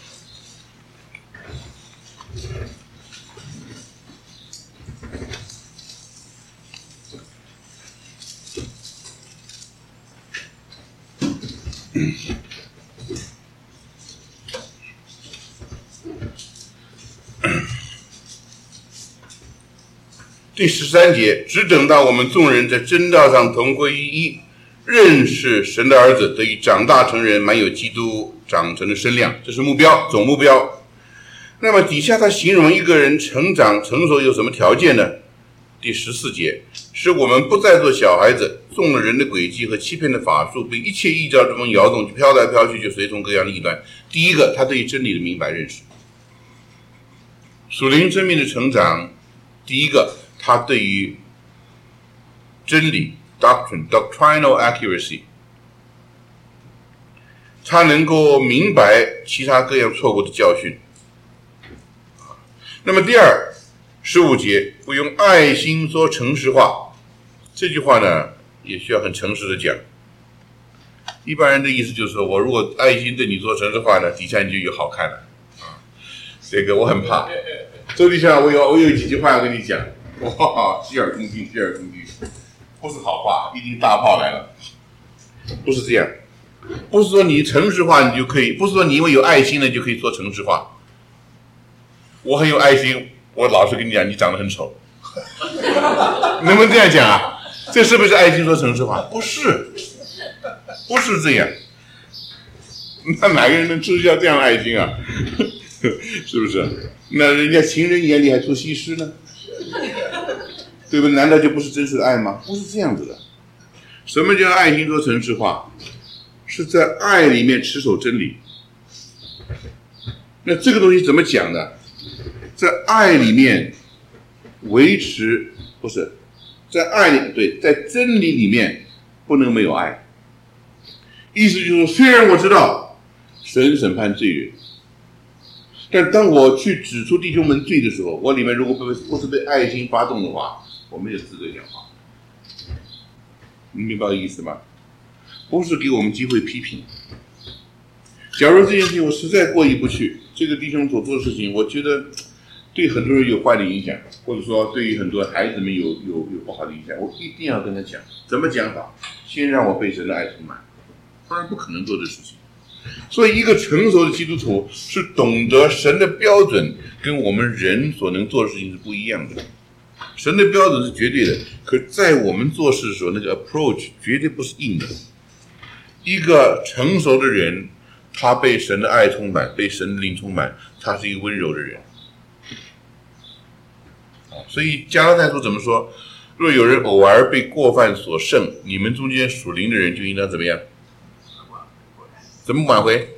第十三节，只等到我们众人在真道上同归于一，认识神的儿子，得以长大成人，满有基督长成的身量，这是目标，总目标。那么底下他形容一个人成长成熟有什么条件呢？第十四节，使我们不再做小孩子，中了人的诡计和欺骗的法术，被一切异教之风摇动，就飘来飘去，就随从各样的异端。第一个，他对于真理的明白认识，属灵生命的成长，第一个，他对于真理 doctrine doctrinal accuracy， 他能够明白其他各样错误的教训。那么第二，十五节，不用爱心说诚实话，这句话呢也需要很诚实的讲。一般人的意思就是说，我如果爱心对你说诚实话呢，底下你就有好看了啊。这个我很怕。周弟兄，我有我有几句话要跟你讲。哇，洗耳恭听，洗耳恭听，不是好话，一定大炮来了。不是这样，不是说你诚实话你就可以，不是说你因为有爱心呢就可以说诚实话。我很有爱心，我老实跟你讲，你长得很丑，能不能这样讲啊？这是不是爱心说诚实话？不是，不是这样。那哪个人能吃下这样的爱心啊？是不是？那人家情人眼里还出西施呢？对不对？难道就不是真实的爱吗？不是这样子的。什么叫爱心说诚实话？是在爱里面持守真理。那这个东西怎么讲呢？在爱里面维持，不是在爱里，对，在真理里面不能没有爱。意思就是说，虽然我知道神审判罪人，但当我去指出弟兄们罪的时候，我里面如果不不是被爱心发动的话，我没有资格讲话。你明白我的意思吗？不是给我们机会批评。假如这件事情我实在过意不去，这个弟兄所做的事情，我觉得对很多人有坏的影响，或者说对于很多孩子们有有有不好的影响，我一定要跟他讲。怎么讲法？先让我被神的爱充满，不然不可能做这事情。所以一个成熟的基督徒是懂得神的标准跟我们人所能做的事情是不一样的。神的标准是绝对的，可在我们做事的时候，那个 approach 绝对不是硬的。一个成熟的人，他被神的爱充满，被神的灵充满，他是一个温柔的人。所以加拉太书怎么说？若有人偶尔被过犯所胜，你们中间属灵的人就应当怎么样？怎么挽回？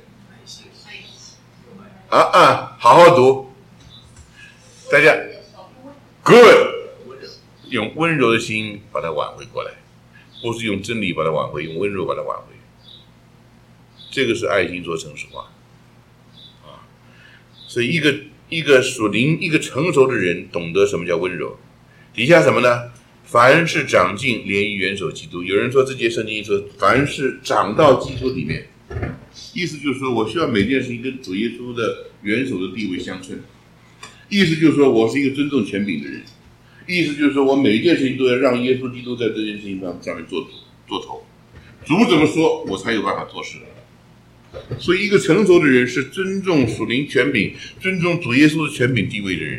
啊啊，好好读，大家 good， 用温柔的心把它挽回过来，不是用真理把它挽回，用温柔把它挽回。这个是爱心说诚实话啊。所以一个一个属灵、一个成熟的人懂得什么叫温柔。底下什么呢？凡是长进，连于元首基督。有人说这节圣经说，凡是长到基督里面，意思就是说我需要每件事情跟主耶稣的元首的地位相称。意思就是说我是一个尊重权柄的人。意思就是说我每一件事情都要让耶稣基督在这件事情上上面做做头。主怎么说，我才有办法做事。所以一个成熟的人是尊重属灵权柄，尊重主耶稣的权柄地位的人。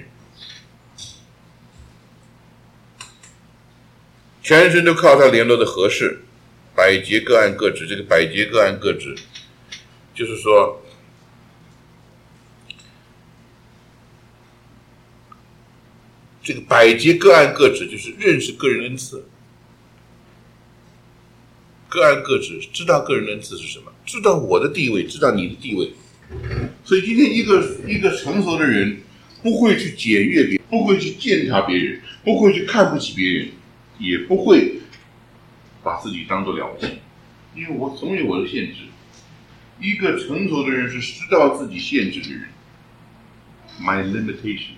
全身都靠他联络的合适，百节各按各职。这个百节各按各职，就是说，这个百节各按各职，就是认识个人恩赐，各按各职，知道个人恩赐是什么，知道我的地位，知道你的地位， 所以今天一个一个成熟的人，不会去检阅别人，不会去践踏别人，不会去看不起别人，也不会把自己当作了不起，因为我总有我的限制。一个成熟的人是知道自己限制的人 ，my limitation，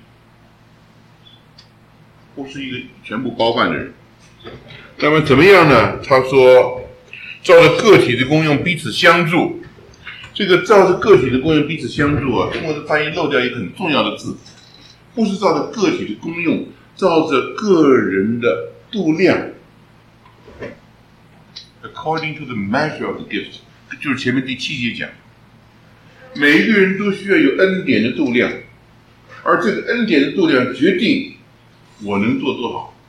不是一个全部包办的人。那么怎么样呢？他说，照着个体的功用彼此相助。这个照着个体的功用彼此相助啊，中国的翻译漏掉一个很重要的字，不是照着个体的功用，照着个人的度量。According to the measure of the gift， 就是前面第七节讲，每一个人都需要有恩典的度量，而这个恩典的度量决定我能做多好，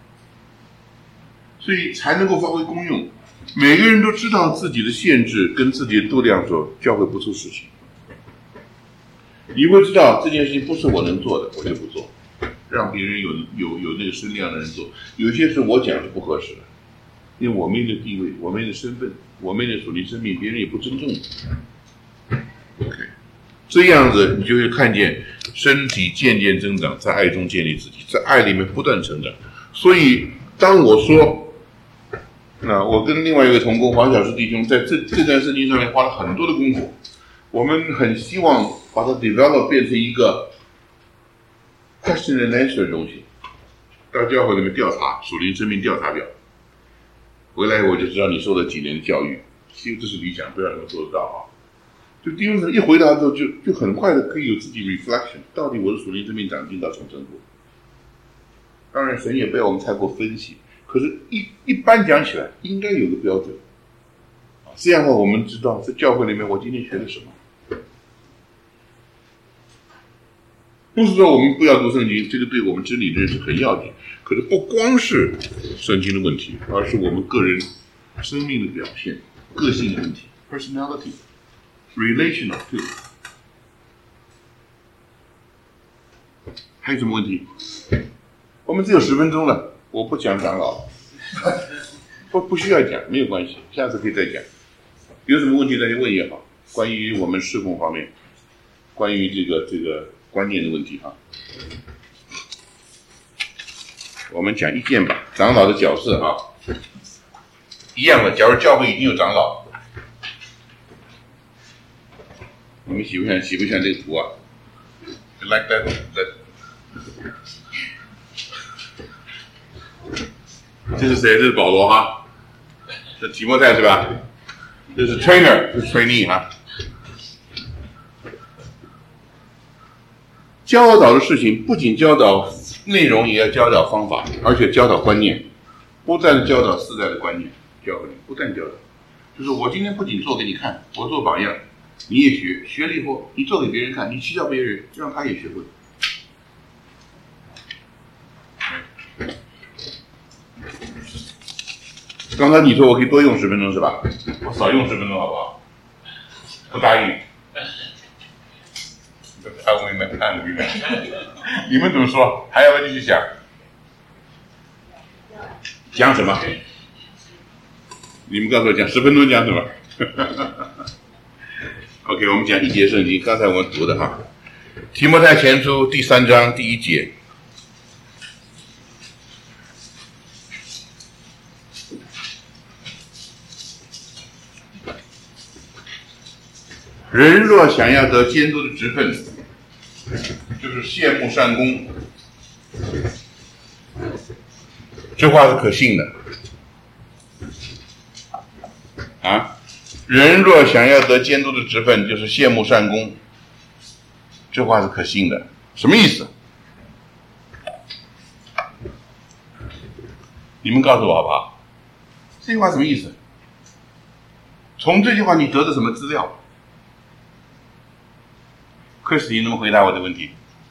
所以才能够发挥功用。每个人都知道自己的限制跟自己的度量所教会不出事情。你会知道这件事情不是我能做的，我就不做，让别人有有有那个声量的人做。有些是我讲是不合适的，因为我没那地位，我没那身份，我没那属灵生命，别人也不尊重。OK， 这样子你就会看见身体渐渐增长，在爱中建立自己，在爱里面不断成长。所以当我说，那我跟另外一个同工黄小石弟兄在这这段圣经上面花了很多的功夫，我们很希望把它 develop 变成一个 question and answer 的东西，到教会里面调查属灵生命调查表，回来我就知道你受了几年的教育，其实这是理想，不知道能不能做得到啊。就弟兄们一回答之后就就很快的可以有自己 reflection， 到底我的属灵生命长进到什么程度。当然神也不要我们太过分析，可是一一般讲起来应该有个标准，这样的话我们知道在教会里面我今天学了什么。不是说我们不要读圣经，这个对我们真理认识很要紧，可是不光是圣经的问题，而是我们个人生命的表现，个性的问题 personality relational too。 还有什么问题？我们只有十分钟了，我不讲长老，不不需要讲，没有关系，下次可以再讲。有什么问题大家问也好，关于我们侍奉方面，关于这个这个观念的问题哈。我们讲意见吧，长老的角色哈，一样的。假如教会已经有长老，你们喜不喜欢喜不喜欢这个图啊 ？You like that? that 这是谁？这是保罗哈，这提摩太是吧？这是 trainer， 这是 trainee 哈。教导的事情不仅教导内容，也要教导方法，而且教导观念，不但教导世代的观念，教导不但教导，就是我今天不仅做给你看，我做榜样，你也学，学了以后你做给别人看，你去教别人，让他也学会。刚才你说我可以多用十分钟是吧？我少用十分钟好不好？不答应。看我们看我们，你们怎么说？还要不要继续讲？讲什么？你们告诉我讲十分钟讲什么？OK， 我们讲一节圣经，刚才我们读的哈，提摩太前书第三章第一节。人若想要得监督的职分，就是羡慕善功，这话是可信的啊！人若想要得监督的职分，就是羡慕善功，这话是可信的。什么意思？你们告诉我好不好？这句话什么意思？从这句话你得的什么资料？Chris， 你能不能回答我的问题？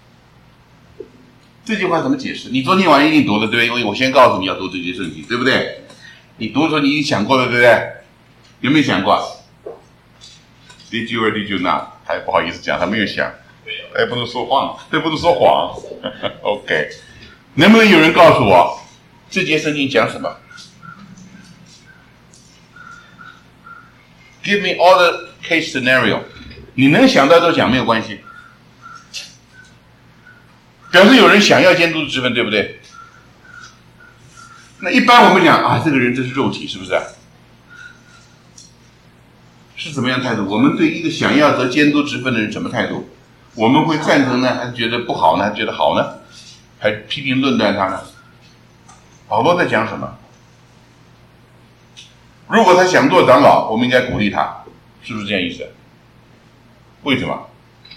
这句话怎么解释？你昨天晚上一定读了，对不对？因为我先告诉你要读这些圣经，对不对？你读的时候你已经想过了，对不对？有没有想过 ？Did you or did you not？ 他也不好意思讲，他没有想。
没有。
哎，不能说谎，这不能说谎。OK， 能不能有人告诉我这节圣经讲什么 ？Give me all the case scenario。 你能想到就讲没有关系，表示有人想要监督的职分，对不对？那一般我们讲啊，这个人这是肉体，是不是啊？是怎么样态度？我们对一个想要得监督职分的人什么态度？我们会赞成呢，还是觉得不好呢？还是觉得好呢？还批评论断他呢？保罗在讲什么？如果他想做长老，我们应该鼓励他，是不是这样意思？为什么？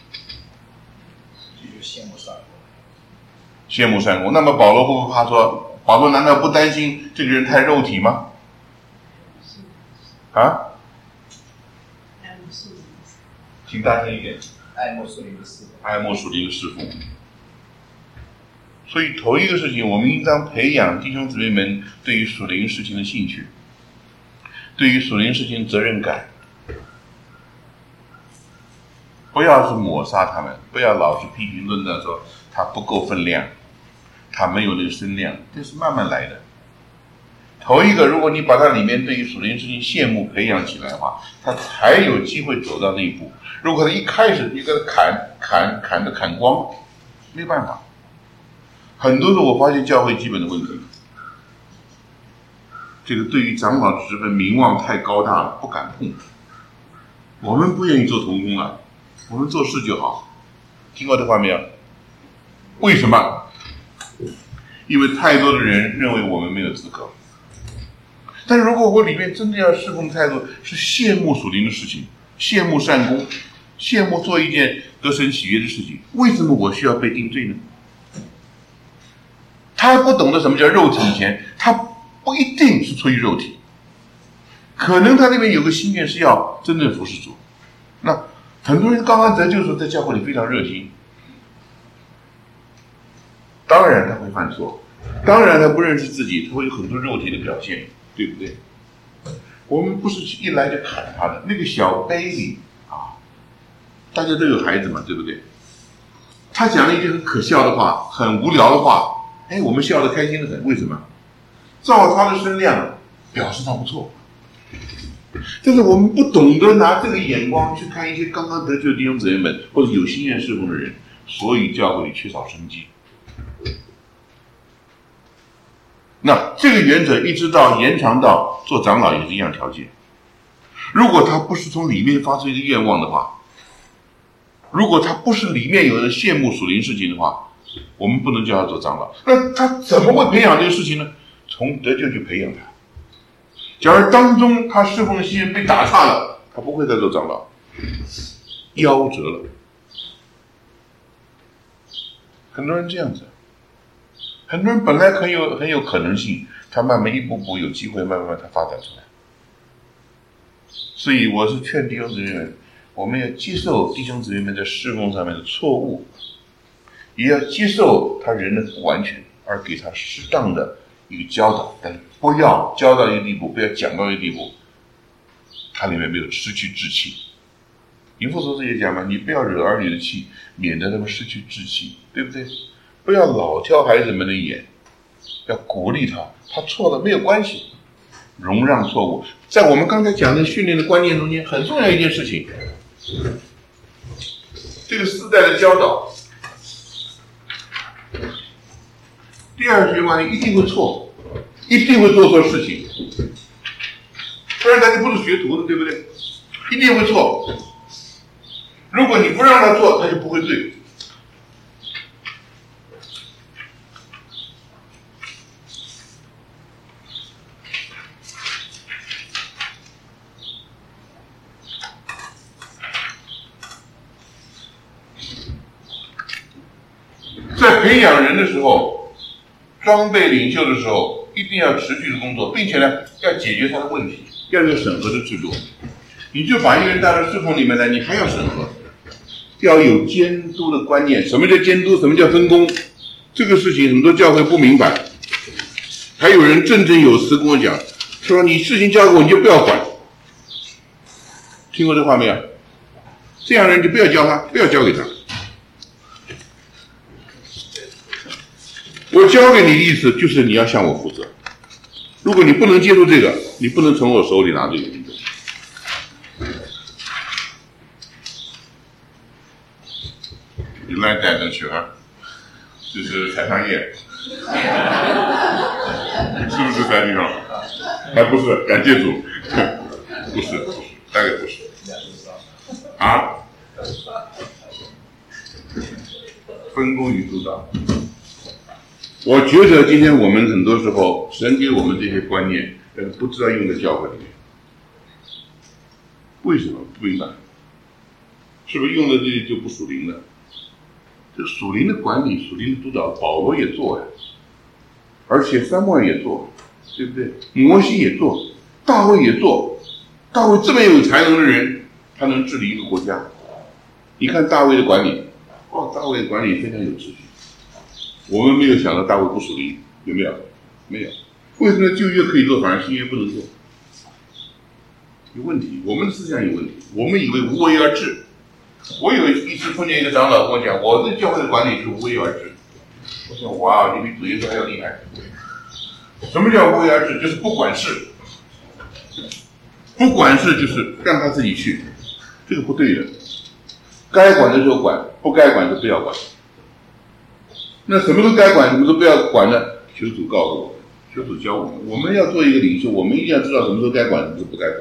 羡慕善功。
羡慕善功。那么保罗会不会怕说，保罗难道不担心这个人太肉体吗？啊？请大声一点。
爱慕属灵的侍奉。
爱慕属灵的侍奉。所以头一个事情，我们应当培养弟兄姊妹们对于属灵事情的兴趣，对于属灵事情的责任感。不要是抹杀他们，不要老是批评论断说他不够分量，他没有那个声量，这是慢慢来的。头一个，如果你把它里面对于属灵事情羡慕培养起来的话，他才有机会走到那一步。如果他一开始就给他砍砍砍的砍光，没办法。很多的我发现教会基本的问题，这个对于长老职分名望太高大了，不敢碰。我们不愿意做同工了，我们做事就好。听过这话没有？为什么？因为太多的人认为我们没有资格。但是如果我里面真的要侍奉态度是羡慕属灵的事情，羡慕善功，羡慕做一件得神喜悦的事情，为什么我需要被定罪呢？他不懂得什么叫肉体以前，他不一定是出于肉体，可能他那边有个心愿是要真正服侍主。那很多人刚刚得救的时候在教会里非常热心，当然他会犯错，当然他不认识自己，他会有很多肉体的表现，对不对？我们不是一来就砍他的。那个小 baby 啊，大家都有孩子嘛，对不对？他讲了一句很可笑的话，很无聊的话，哎，我们笑得开心的很。为什么？照他的声量，表示他不错。但是我们不懂得拿这个眼光去看一些刚刚得救的弟兄姊妹们，或者有心愿侍奉的人，所以教会里缺少生机。那这个原则一直到延长到做长老也是一样条件。如果他不是从里面发出一个愿望的话，如果他不是里面有人羡慕属灵事情的话，我们不能叫他做长老。那他怎么会培养这个事情呢？从得救去培养他。假如当中他侍奉的心愿被打岔了，他不会再做长老，夭折了。很多人这样子，很多人本来很有很有可能性，他慢慢一步步有机会，慢慢慢他发展出来。所以我是劝弟兄姊妹们，我们要接受弟兄姊妹们在侍奉上面的错误，也要接受他人的不完全，而给他适当的一个教导，但是不要教到一个地步，不要讲到一个地步，他里面没有失去志气。以弗所书也讲嘛，你不要惹儿女的气，免得他们失去志气，对不对？不要老挑孩子们的眼，要鼓励他，他错了没有关系，容让错误。在我们刚才讲的训练的观念中间，很重要一件事情，这个世代的教导。第二句话，你一定会错，一定会做错事情，不然他就不是学徒的，对不对？一定会错。如果你不让他做，他就不会对。在培养人的时候，装备领袖的时候，一定要持续的工作，并且呢，要解决他的问题，要有审核的制度。你就把一个人带到侍奉里面来，你还要审核，要有监督的观念。什么叫监督？什么叫分工？这个事情很多教会不明白。还有人振振有词跟我讲，说你事情交给我，你就不要管。听过这话没有？这样的人就不要教他，不要交给他。我交给你的意思就是你要向我负责。如果你不能接受这个，你不能从我手里拿这个。 You like that, don't you? 哈，就是采桑叶，是不是三弟兄？还不是，感谢主，不是，不是，大概不是。啊？分工与主导。我觉得今天我们很多时候，神给我们这些观念，但是不知道用在教会里面。为什么不明白？是不是用的这些就不属灵了？这个属灵的管理、属灵的督导，保罗也做呀，而且撒母耳也做，对不对？摩西也做，大卫也做。大卫这么有才能的人，他能治理一个国家。你看大卫的管理，哇，大卫的管理非常有秩序。我们没有想到大卫不属灵，有没有？没有。为什么旧约可以做，反而新约不能做？有问题，我们的思想有问题。我们以为无为而治。我有一次碰见一个长老跟我讲，我对教会的管理是无为而治。我说哇，你比主耶稣还要厉害。什么叫无为而治？就是不管事，不管事就是让他自己去，这个不对的。该管的时候管，不该管就不要管。那什么都该管，什么都不要管呢？求主告诉我们，求主教我们。我们要做一个领袖，我们一定要知道什么时候该管，什么时候不该管，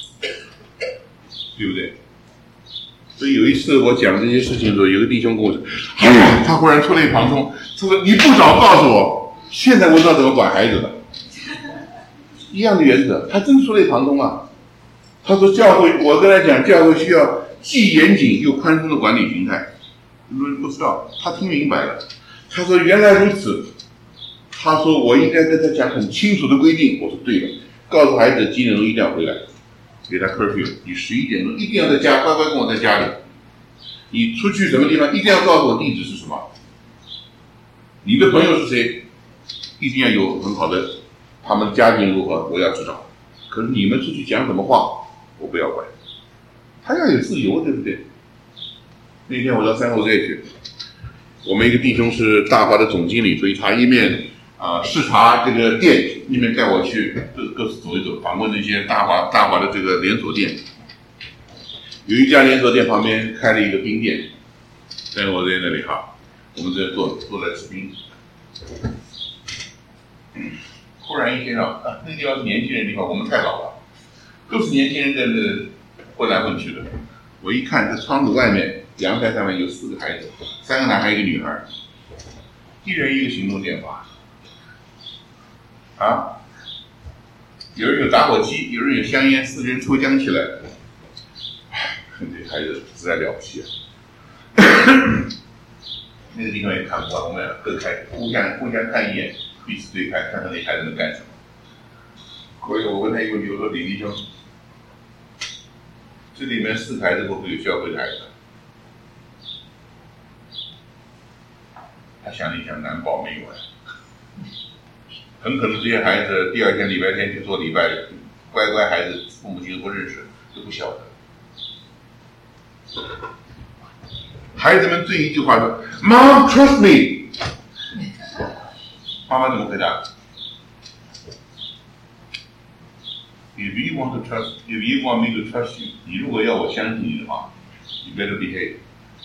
对不对？所以有一次我讲这些事情的时候，有个弟兄跟我说，哎，他忽然触类旁通，他说：“你不早告诉我，现在我知道怎么管孩子了。”一样的原则，他真触类旁通啊。他说教会，我跟他讲，教会需要既严谨又宽松的管理形态。很多人不知道，他听明白了。他说原来如此。他说我应该跟他讲很清楚的规定。我说对了，告诉孩子几点钟一定要回来。给他 curfew， 你十一点钟一定要在家，乖乖跟我在家里。你出去什么地方一定要告诉我地址是什么。你的朋友是谁，一定要有很好的，他们的家庭如何，我要知道。可是你们出去讲什么话，我不要管。他要有自由，对不对？那天我到三后街去，我们一个弟兄是大华的总经理，所以他一面啊、呃、视察这个店，一面带我去各各处走一走，访问那些大华大华的这个连锁店。有一家连锁店旁边开了一个冰店，在我在那里哈，我们在坐坐在吃冰。忽然一天啊，那个地方是年轻人的地方，我们太老了，都是年轻人在那混来混去的。我一看，这窗子外面阳台上面有四个孩子，三个男孩一个女孩，一人一个行动电话。啊，有人有打火机，有人有香烟，四个人抽浆起来。这孩子实在了不起啊！那个地方也看不完，我们俩各开，互相互相看一眼，彼此对看，看看那孩子能干什么。所以我问他一个问题，我说李弟兄，这里面四个孩子会不会有教会的孩子？他想了一想，难保没有啊。很可能这些孩子第二天礼拜天去做礼拜，乖乖孩子父母亲都不认识，都不晓得。孩子们对一句话说 ：“Mom, trust me。”妈妈怎么回答 ？If you want to trust, if you want me to trust you， 你如果要我相信你的话 ，you better behave。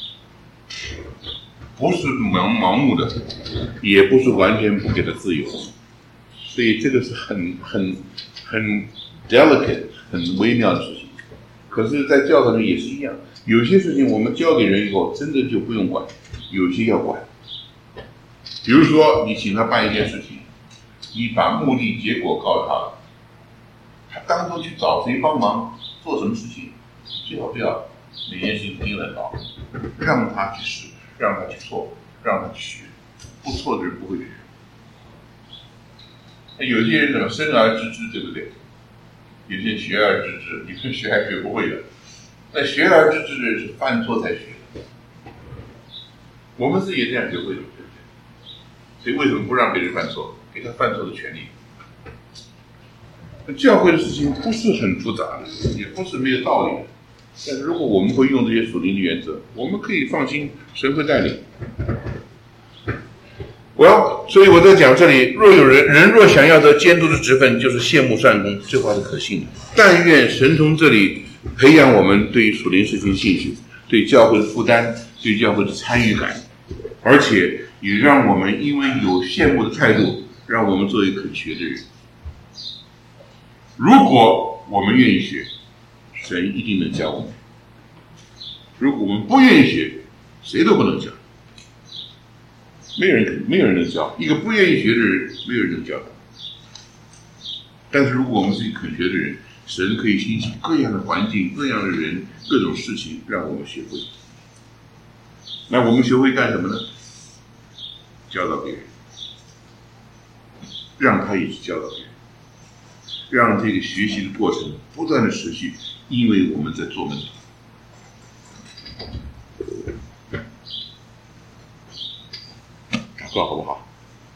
不是盲盲目的，也不是完全不给他自由，所以这个是很很很 delicate、很微妙的事情。可是，在教会中也是一样。有些事情我们交给人以后，真的就不用管；有些要管。比如说，你请他办一件事情，你把目的、结果告诉他了，他当初去找谁帮忙做什么事情，最好不要每件事情盯着搞，让他去试，让他去错，让他去学。不错的人不会学。那有些人怎么生而知之，对不对？有些学而知之，你是学还学不会的。那学而知之的人是犯错才学的，我们自己也这样学会的，对不对？所以为什么不让别人犯错？给他犯错的权利。那教会的事情不是很复杂的，也不是没有道理的。但是如果我们会用这些属灵的原则，我们可以放心，神会带领。我要，所以我在讲这里，若有人人若想要得监督的职分，就是谢幕善功，这话是可信的。但愿神从这里培养我们对于属灵事情信心， 对教会的负担，对教会的参与感，而且也让我们因为有羡慕的态度，让我们做一个肯学的人。如果我们愿意学，神一定能教我们；如果我们不愿意学，谁都不能教。没有人没有人能教，一个不愿意学的人，没有人能教他。但是如果我们是一个肯学的人，神可以兴起各样的环境、各样的人、各种事情，让我们学会。那我们学会干什么呢？教导别人，让他也去教导别人，让这个学习的过程不断的持续，因为我们在做门徒。祷告好不好？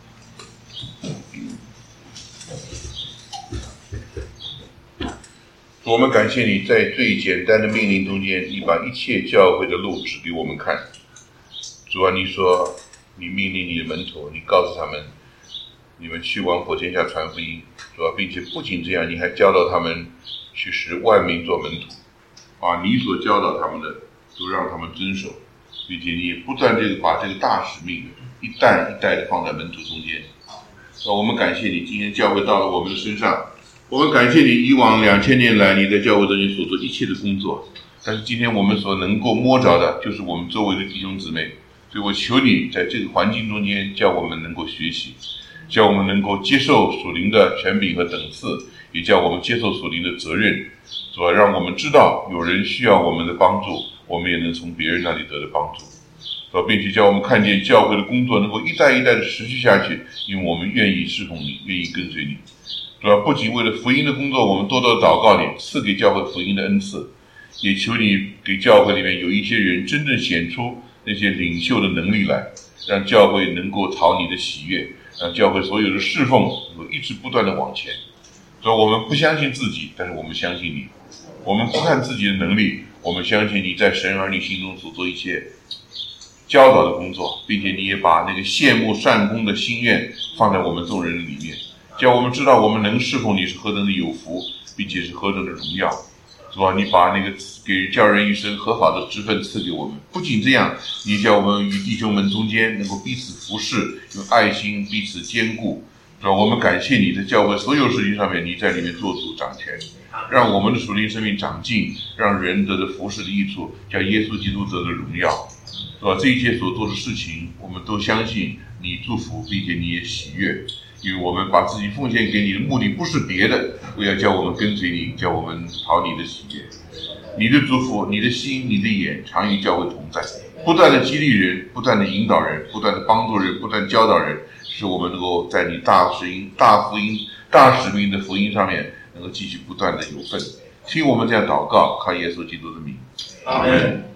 我们感谢你在最简单的命令中间，你把一切教会的路指给我们看。主啊，你说你命令你的门徒，你告诉他们，你们去往普天下传福音。主啊，并且不仅这样，你还教导他们去使万民做门徒。啊，你所教导他们的，都让他们遵守，并且你也不断这个把这个大使命一代一代的放在门徒中间。啊，我们感谢你，今天教会到了我们的身上。我们感谢你以往两千年来你在教会中间所做一切的工作，但是今天我们所能够摸着的就是我们周围的弟兄姊妹，所以我求你在这个环境中间叫我们能够学习，叫我们能够接受属灵的权柄和等次，也叫我们接受属灵的责任，主要让我们知道有人需要我们的帮助，我们也能从别人那里得到帮助，并且叫我们看见教会的工作能够一代一代的持续下去，因为我们愿意侍奉你，愿意跟随你。主要不仅为了福音的工作，我们多多祷告你赐给教会福音的恩赐，也求你给教会里面有一些人真正显出那些领袖的能力来，让教会能够讨你的喜悦，让教会所有的侍奉能够一直不断的往前。所以我们不相信自己，但是我们相信你，我们不看自己的能力，我们相信你在神儿女心中所做一切教导的工作，并且你也把那个羡慕善功的心愿放在我们众人的里面，叫我们知道我们能侍奉你是何等的有福，并且是何等的荣耀。主啊，你把那个给叫人一生合法的职分赐给我们，不仅这样，你叫我们与弟兄们中间能够彼此服侍，用爱心彼此兼顾。主啊，我们感谢你在教会所有事情上面，你在里面做主掌权，让我们的属灵生命长进，让人得的服侍的益处，叫耶稣基督得的荣耀。主啊，这一切所做的事情，我们都相信你祝福，并且你也喜悦。因为我们把自己奉献给你的目的不是别的，为要叫我们跟随你，叫我们讨你的喜悦。你的祝福，你的心，你的眼常与教会同在，不断的激励人，不断的引导人，不断的帮助人，不断教导人，使我们能够在你大福音、大福音、大使命的福音上面能够继续不断的有份。听我们这样祷告，靠耶稣基督的名，阿们。